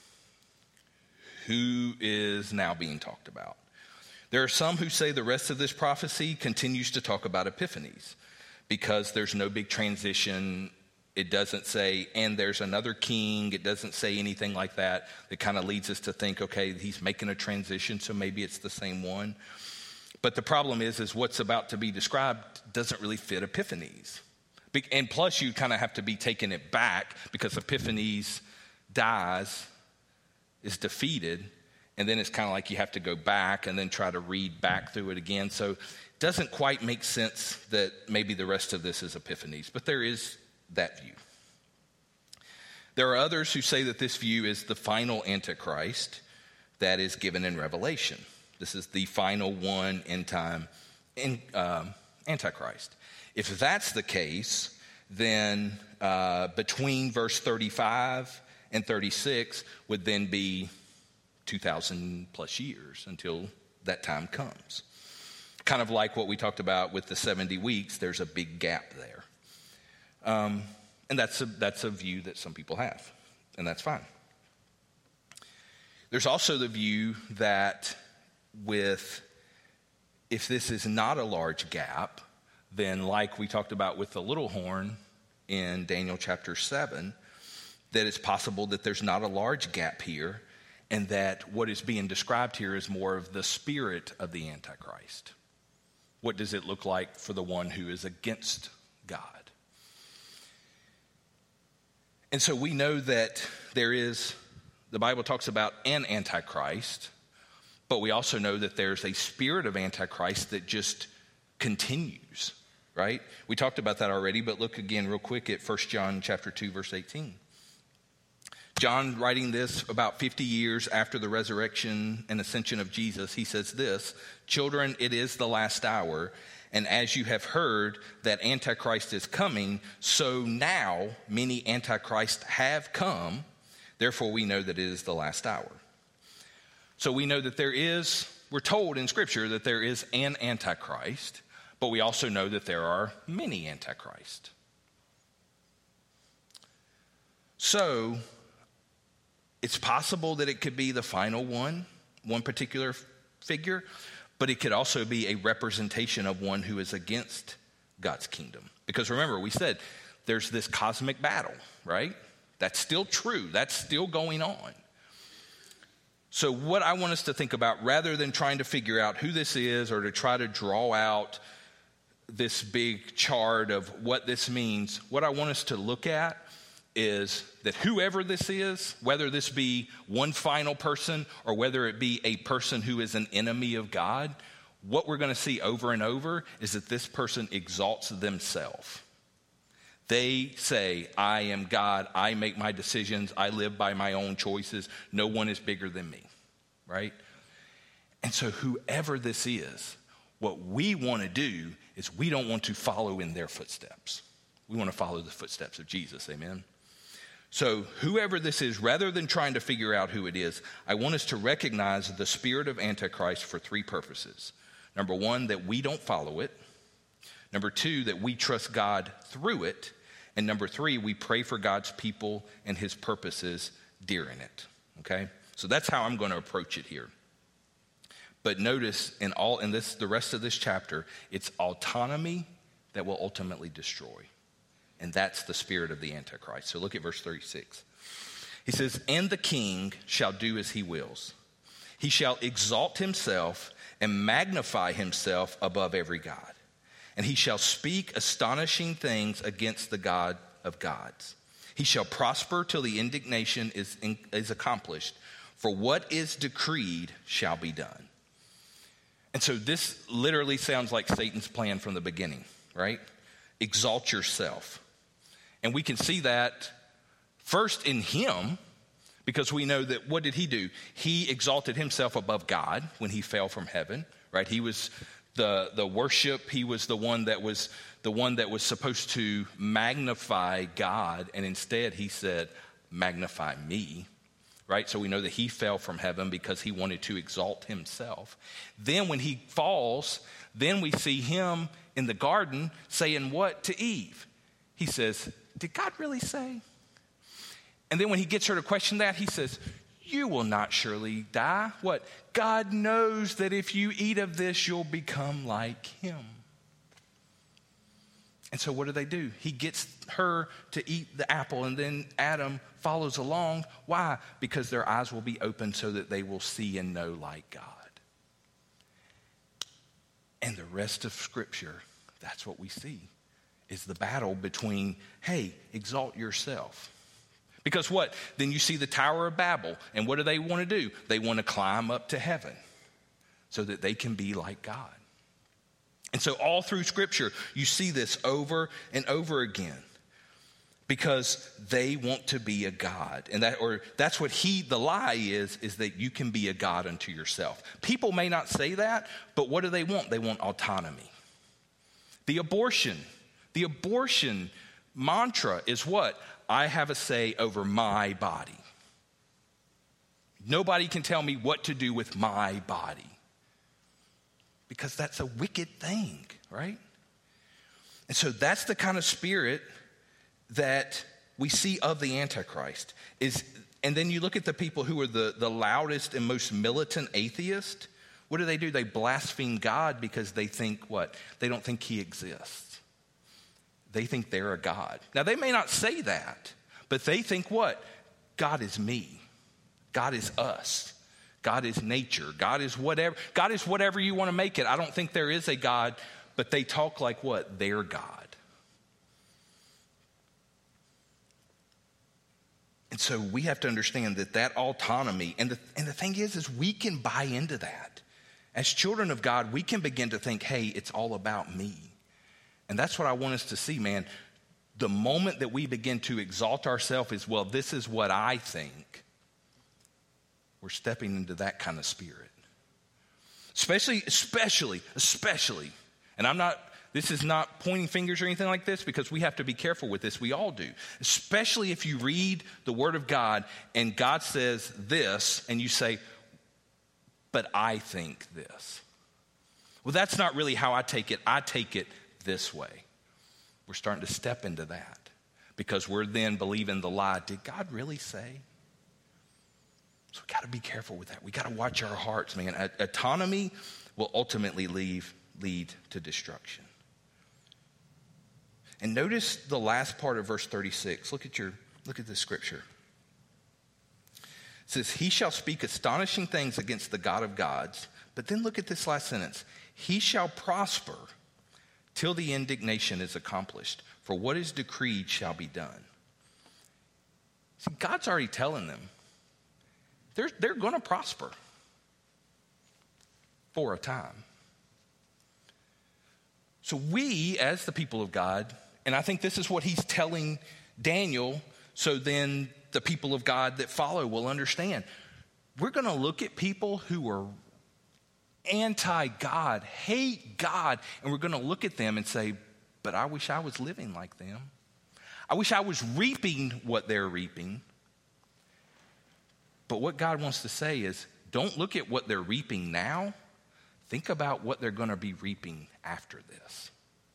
Who is now being talked about? There are some who say the rest of this prophecy continues to talk about epiphanies because there's no big transition. It doesn't say, and there's another king. It doesn't say anything like that. It kind of leads us to think, okay, he's making a transition, so maybe it's the same one. But the problem is, is what's about to be described doesn't really fit Epiphanies. And plus, you kind of have to be taking it back because Epiphanies dies, is defeated, and then it's kind of like you have to go back and then try to read back through it again. So it doesn't quite make sense that maybe the rest of this is Epiphanies, but there is that view. There are others who say that this view is the final Antichrist that is given in Revelation. This is the final one in time in, um, Antichrist. If that's the case, then uh, between verse thirty-five and thirty-six would then be two thousand plus years until that time comes. Kind of like what we talked about with the seventy weeks, there's a big gap there. Um, and that's a, that's a view that some people have, and that's fine. There's also the view that with, if this is not a large gap, then like we talked about with the little horn in Daniel chapter seven, that it's possible that there's not a large gap here, and that what is being described here is more of the spirit of the Antichrist. What does it look like for the one who is against God? And so we know that there is, the Bible talks about an Antichrist, but we also know that there's a spirit of Antichrist that just continues, right? We talked about that already, but look again real quick at First John chapter two, verse eighteen. John, writing this about fifty years after the resurrection and ascension of Jesus, he says this, "Children, it is the last hour, and as you have heard that Antichrist is coming, so now many Antichrists have come. Therefore, we know that it is the last hour." So we know that there is, we're told in Scripture that there is an Antichrist, but we also know that there are many Antichrists. So it's possible that it could be the final one, one particular figure, but it could also be a representation of one who is against God's kingdom. Because remember, we said there's this cosmic battle, right? That's still true. That's still going on. So what I want us to think about, rather than trying to figure out who this is or to try to draw out this big chart of what this means, what I want us to look at is that whoever this is, whether this be one final person or whether it be a person who is an enemy of God, what we're going to see over and over is that this person exalts themselves. They say, "I am God, I make my decisions, I live by my own choices, no one is bigger than me," right? And so whoever this is, what we want to do is we don't want to follow in their footsteps. We want to follow the footsteps of Jesus, amen? So whoever this is, rather than trying to figure out who it is, I want us to recognize the spirit of Antichrist for three purposes. Number one, that we don't follow it. Number two, that we trust God through it. And number three, we pray for God's people and his purposes during it, okay? So that's how I'm going to approach it here. But notice in all in this the rest of this chapter, it's autonomy that will ultimately destroy. And that's the spirit of the Antichrist. So look at verse thirty-six. He says, "And the king shall do as he wills. He shall exalt himself and magnify himself above every god. And he shall speak astonishing things against the God of gods. He He shall prosper till the indignation is, in, is accomplished. For what is decreed shall be done. And so this literally sounds like Satan's plan from the beginning, right? Exalt yourself. And we can see that first in him, because we know that what did he do? He exalted himself above God when he fell from heaven, right? He was the, the worship. He was the one that was the one that was supposed to magnify God. And instead he said, magnify me. Right? So we know that he fell from heaven because he wanted to exalt himself. Then when he falls, then we see him in the garden saying what to Eve? He says, did God really say? And then when he gets her to question that, he says, you will not surely die. What? God knows that if you eat of this, you'll become like him. And so what do they do? He gets her to eat the apple, and then Adam follows along. Why? Because their eyes will be open so that they will see and know like God. And the rest of Scripture, that's what we see, is the battle between, hey, exalt yourself. Because what? Then you see the Tower of Babel, and what do they want to do? They want to climb up to heaven so that they can be like God. And so all through Scripture, you see this over and over again because they want to be a God. And that, or that's what he, the lie is, is that you can be a God unto yourself. People may not say that, but what do they want? They want autonomy. The abortion, the abortion mantra is what? I have a say over my body. Nobody can tell me what to do with my body. Because that's a wicked thing, right? And so that's the kind of spirit that we see of the Antichrist. Is, and then you look at the people who are the, the loudest and most militant atheists. What do they do? They blaspheme God because they think what? They don't think he exists. They think they're a God. Now, they may not say that, but they think what? God is me. God is us. God is nature. God is whatever. God is whatever you want to make it. I don't think there is a God, but they talk like what? Their God. And so we have to understand that that autonomy, and the, and the thing is, is we can buy into that. As children of God, we can begin to think, hey, it's all about me. And that's what I want us to see, man. The moment that we begin to exalt ourselves is, well, this is what I think. We're stepping into that kind of spirit. Especially, especially, especially, and I'm not, this is not pointing fingers or anything like this because we have to be careful with this. We all do. Especially if you read the Word of God and God says this and you say, but I think this. Well, that's not really how I take it. I take it this way. We're starting to step into that because we're then believing the lie. Did God really say? So we got to be careful with that. We got to watch our hearts, man. Autonomy will ultimately leave, lead to destruction. And notice the last part of verse thirty-six. Look at your, look at this scripture. It says, he shall speak astonishing things against the God of gods. But then look at this last sentence. He shall prosper till the indignation is accomplished. For what is decreed shall be done. See, God's already telling them. They're, they're going to prosper for a time. So we, as the people of God, and I think this is what he's telling Daniel, so then the people of God that follow will understand. We're going to look at people who are anti-God, hate God, and we're going to look at them and say, but I wish I was living like them. I wish I was reaping what they're reaping. But what God wants to say is, don't look at what they're reaping now. Think about what they're going to be reaping after this.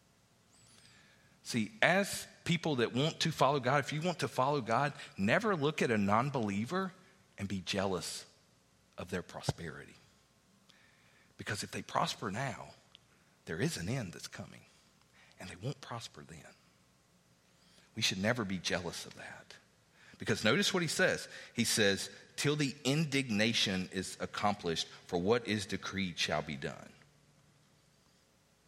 See, as people that want to follow God, if you want to follow God, never look at a non-believer and be jealous of their prosperity. Because if they prosper now, there is an end that's coming. And they won't prosper then. We should never be jealous of that. Because notice what he says. He says, till the indignation is accomplished, for what is decreed shall be done.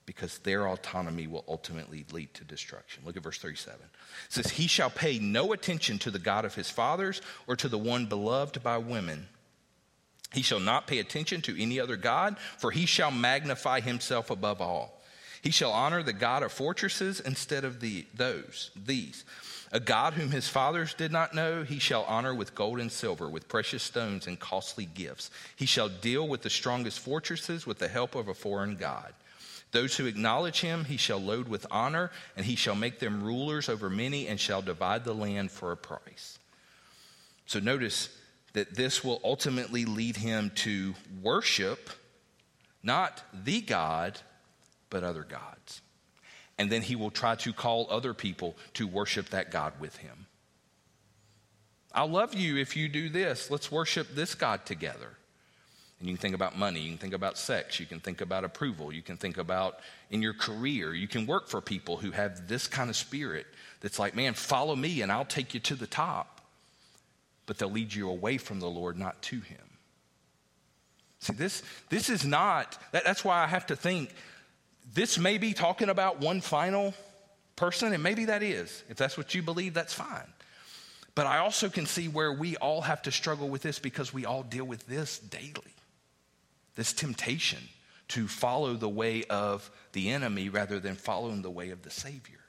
because their autonomy will ultimately lead to destruction. Look at verse thirty-seven. It says, he shall pay no attention to the God of his fathers or to the one beloved by women. He shall not pay attention to any other God, for he shall magnify himself above all. He shall honor the God of fortresses instead of the those, these. A God whom his fathers did not know, he shall honor with gold and silver, with precious stones and costly gifts. He shall deal with the strongest fortresses with the help of a foreign God. Those who acknowledge him, he shall load with honor, and he shall make them rulers over many and shall divide the land for a price. So notice that this will ultimately lead him to worship not the God, but other gods. And then he will try to call other people to worship that God with him. I'll love you if you do this. Let's worship this God together. And you can think about money, you can think about sex, you can think about approval, you can think about in your career. You can work for people who have this kind of spirit that's like, man, follow me and I'll take you to the top. But they'll lead you away from the Lord, not to him. See, this, this is not, that, that's why I have to think, this may be talking about one final person, and maybe that is. If that's what you believe, that's fine. But I also can see where we all have to struggle with this because we all deal with this daily. This temptation to follow the way of the enemy rather than following the way of the Savior.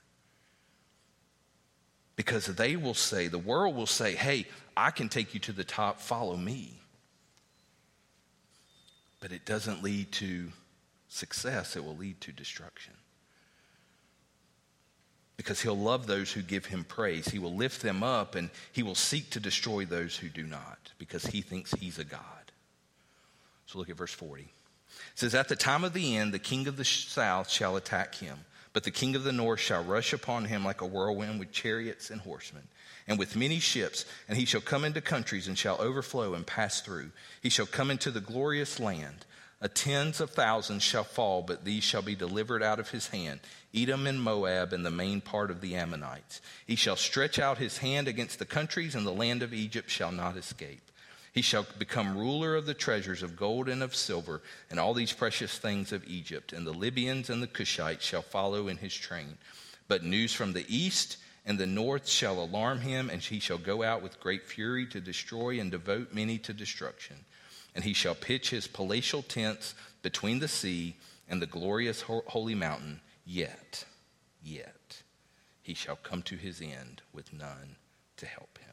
Because they will say, the world will say, hey, I can take you to the top, follow me. But it doesn't lead to success, it will lead to destruction. Because he'll love those who give him praise. He will lift them up and he will seek to destroy those who do not because he thinks he's a God. So look at verse forty. It says, at the time of the end, the king of the south shall attack him, but the king of the north shall rush upon him like a whirlwind with chariots and horsemen, and with many ships, and he shall come into countries and shall overflow and pass through. He shall come into the glorious land. A tens of thousands shall fall, but these shall be delivered out of his hand, Edom and Moab and the main part of the Ammonites. He shall stretch out his hand against the countries, and the land of Egypt shall not escape. He shall become ruler of the treasures of gold and of silver, and all these precious things of Egypt. And the Libyans and the Cushites shall follow in his train. But news from the east and the north shall alarm him, and he shall go out with great fury to destroy and devote many to destruction. And he shall pitch his palatial tents between the sea and the glorious holy mountain. Yet, yet, he shall come to his end with none to help him.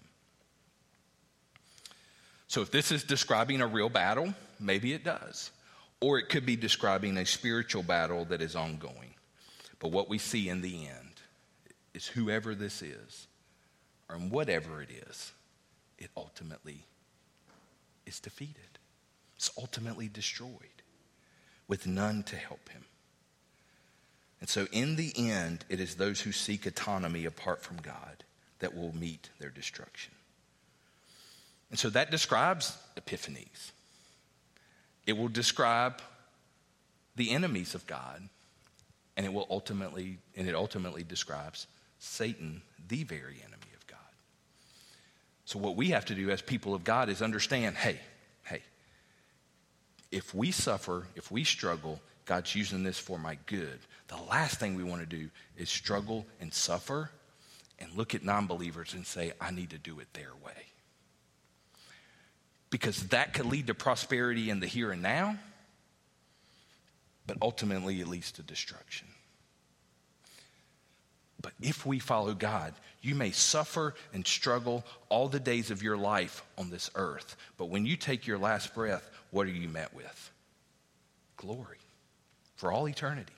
So if this is describing a real battle, maybe it does. Or it could be describing a spiritual battle that is ongoing. But what we see in the end is whoever this is, or whatever it is, it ultimately is defeated. It's ultimately destroyed with none to help him. And so in the end, it is those who seek autonomy apart from God that will meet their destruction. And so that describes epiphanies. It will describe the enemies of God, and it will ultimately, and it ultimately describes Satan, the very enemy of God. So what we have to do as people of God is understand, hey, hey, if we suffer, if we struggle, God's using this for my good. The last thing we want to do is struggle and suffer and look at non-believers and say, I need to do it their way. Because that could lead to prosperity in the here and now, but ultimately it leads to destruction. But if we follow God, you may suffer and struggle all the days of your life on this earth. But when you take your last breath, what are you met with? Glory for all eternity.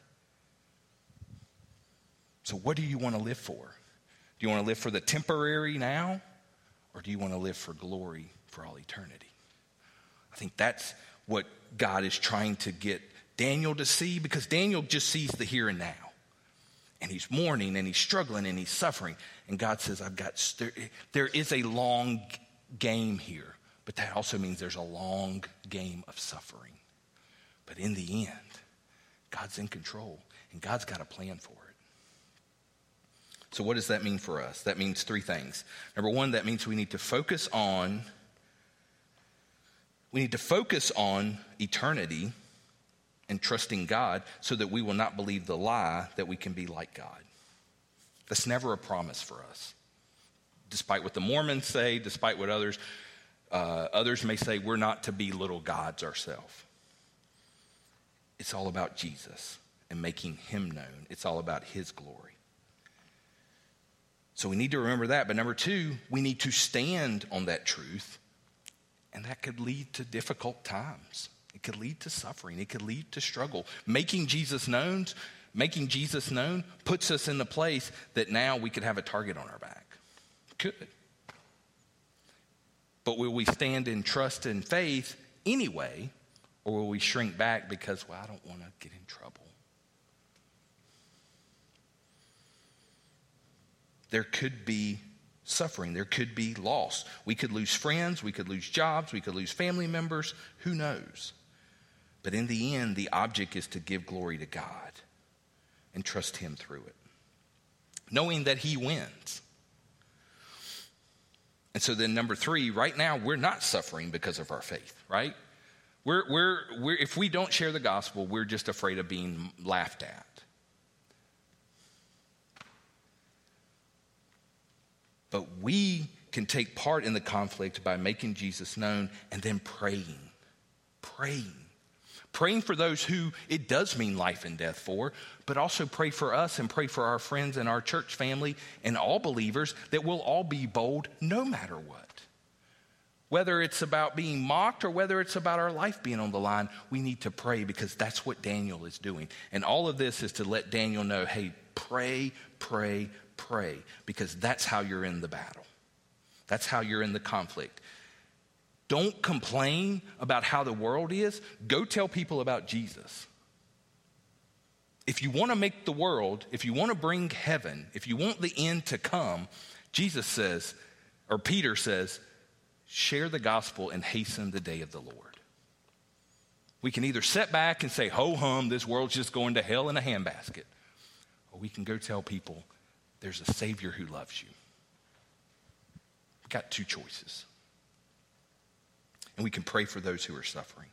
So what do you want to live for? Do you want to live for the temporary now? Or do you want to live for glory for all eternity? I think that's what God is trying to get Daniel to see, because Daniel just sees the here and now. And he's mourning and he's struggling and he's suffering. And God says, I've got, there, there is a long game here. But that also means there's a long game of suffering. But in the end, God's in control and God's got a plan for it. So what does that mean for us? That means three things. Number one, that means we need to focus on, we need to focus on eternity and trusting God so that we will not believe the lie that we can be like God. That's never a promise for us. Despite what the Mormons say, despite what others, uh, others may say, we're not to be little gods ourselves. It's all about Jesus and making him known. It's all about his glory. So we need to remember that. But number two, we need to stand on that truth. And that could lead to difficult times. It could lead to suffering. It could lead to struggle. Making Jesus known, making Jesus known puts us in the place that now we could have a target on our back. Could. But will we stand in trust and faith anyway, or will we shrink back because, well, I don't want to get in trouble? There could be suffering. There could be loss. We could lose friends. We could lose jobs. We could lose family members. Who knows? But in the end, the object is to give glory to God and trust him through it, knowing that he wins. And so then number three, right now, we're not suffering because of our faith, right? We're, we're, we're, if we don't share the gospel, we're just afraid of being laughed at. But we can take part in the conflict by making Jesus known and then praying, praying. Praying for those who it does mean life and death for, but also pray for us and pray for our friends and our church family and all believers that we'll all be bold no matter what. Whether it's about being mocked or whether it's about our life being on the line, we need to pray because that's what Daniel is doing. And all of this is to let Daniel know, hey, pray, pray, pray, because that's how you're in the battle. That's how you're in the conflict. Don't complain about how the world is. Go tell people about Jesus. If you want to make the world, if you want to bring heaven, if you want the end to come, Jesus says, or Peter says, share the gospel and hasten the day of the Lord. We can either sit back and say, ho hum, this world's just going to hell in a handbasket. Or we can go tell people there's a Savior who loves you. We've got two choices. And we can pray for those who are suffering.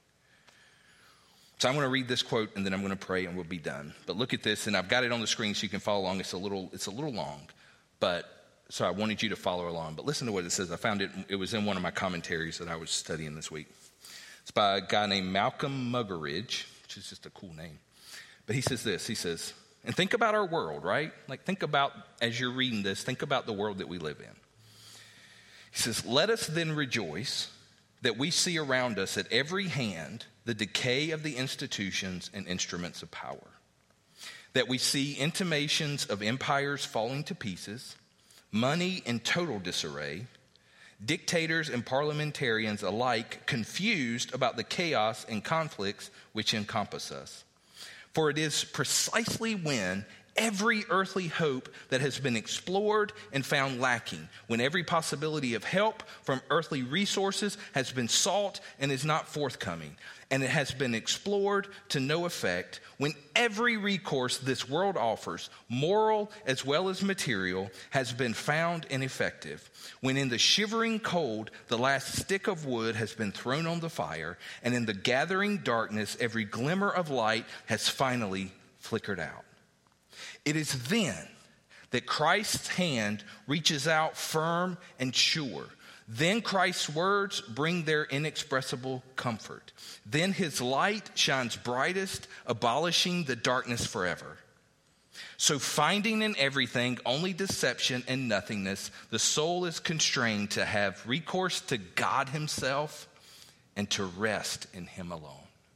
So I'm going to read this quote and then I'm going to pray and we'll be done. But look at this, and I've got it on the screen so you can follow along. It's a little, it's a little long, but so I wanted you to follow along. But listen to what it says. I found it, it was in one of my commentaries that I was studying this week. It's by a guy named Malcolm Muggeridge, which is just a cool name. But he says this, he says, and think about our world, right? Like think about, as you're reading this, think about the world that we live in. He says, let us then rejoice that we see around us at every hand the decay of the institutions and instruments of power. That we see intimations of empires falling to pieces, money in total disarray, dictators and parliamentarians alike confused about the chaos and conflicts which encompass us. For it is precisely when every earthly hope that has been explored and found lacking, when every possibility of help from earthly resources has been sought and is not forthcoming, and it has been explored to no effect, when every recourse this world offers, moral as well as material, has been found ineffective, when in the shivering cold the last stick of wood has been thrown on the fire, and in the gathering darkness every glimmer of light has finally flickered out. It is then that Christ's hand reaches out firm and sure. Then Christ's words bring their inexpressible comfort. Then his light shines brightest, abolishing the darkness forever. So finding in everything only deception and nothingness, the soul is constrained to have recourse to God himself and to rest in him alone.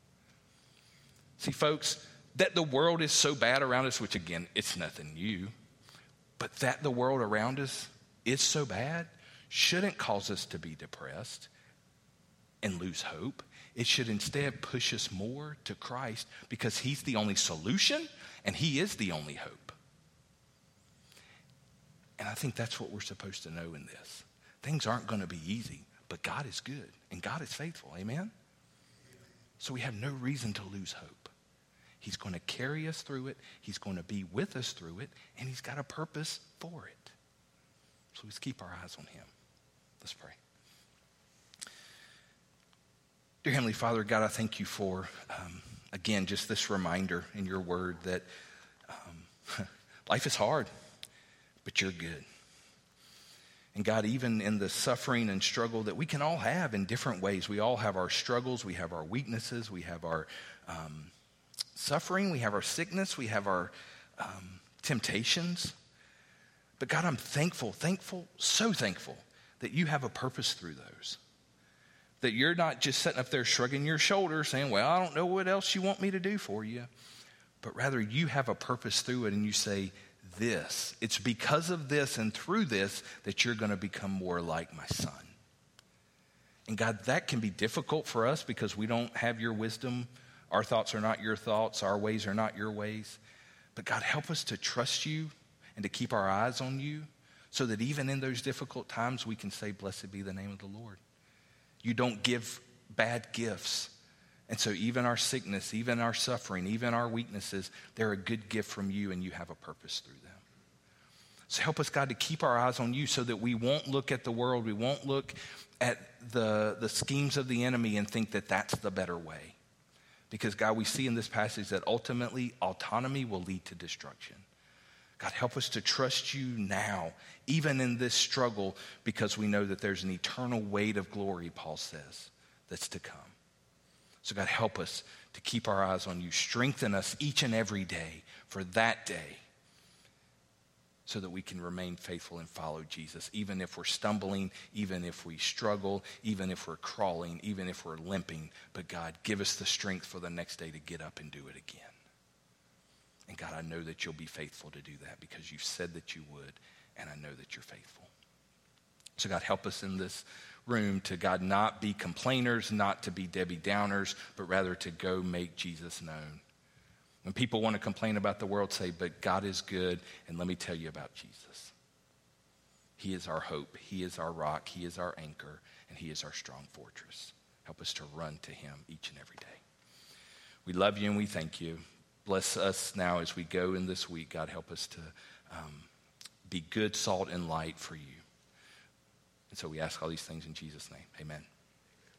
See, folks, that the world is so bad around us, which again, it's nothing new, but that the world around us is so bad shouldn't cause us to be depressed and lose hope. It should instead push us more to Christ because he's the only solution and he is the only hope. And I think that's what we're supposed to know in this. Things aren't going to be easy, but God is good and God is faithful. Amen? So we have no reason to lose hope. He's going to carry us through it. He's going to be with us through it. And he's got a purpose for it. So let's keep our eyes on him. Let's pray. Dear Heavenly Father, God, I thank you for um, Again, just this reminder in your word that um, life is hard, but you're good. And God, even in the suffering and struggle that we can all have in different ways, we all have our struggles, we have our weaknesses, we have our um, suffering, we have our sickness, we have our um, temptations. But God, I'm thankful, thankful, so thankful that you have a purpose through those. That you're not just sitting up there shrugging your shoulders saying, well, I don't know what else you want me to do for you. But rather you have a purpose through it and you say, this, it's because of this and through this that you're going to become more like my son. And God, that can be difficult for us because we don't have your wisdom. Our thoughts are not your thoughts. Our ways are not your ways. But God, help us to trust you and to keep our eyes on you so that even in those difficult times we can say, blessed be the name of the Lord. You don't give bad gifts. And so even our sickness, even our suffering, even our weaknesses, they're a good gift from you and you have a purpose through them. So help us, God, to keep our eyes on you so that we won't look at the world, we won't look at the, the schemes of the enemy and think that that's the better way. Because, God, we see in this passage that ultimately autonomy will lead to destruction. God, help us to trust you now, even in this struggle, because we know that there's an eternal weight of glory, Paul says, that's to come. So God, help us to keep our eyes on you. Strengthen us each and every day for that day so that we can remain faithful and follow Jesus, even if we're stumbling, even if we struggle, even if we're crawling, even if we're limping. But God, give us the strength for the next day to get up and do it again. And God, I know that you'll be faithful to do that because you said that you would, and I know that you're faithful. So God, help us in this room to, God, not be complainers, not to be Debbie Downers, but rather to go make Jesus known. When people want to complain about the world, say, but God is good, and let me tell you about Jesus. He is our hope. He is our rock. He is our anchor, and he is our strong fortress. Help us to run to him each and every day. We love you and we thank you. Bless us now as we go in this week. God, help us to um, be good salt and light for you. And so we ask all these things in Jesus' name. Amen.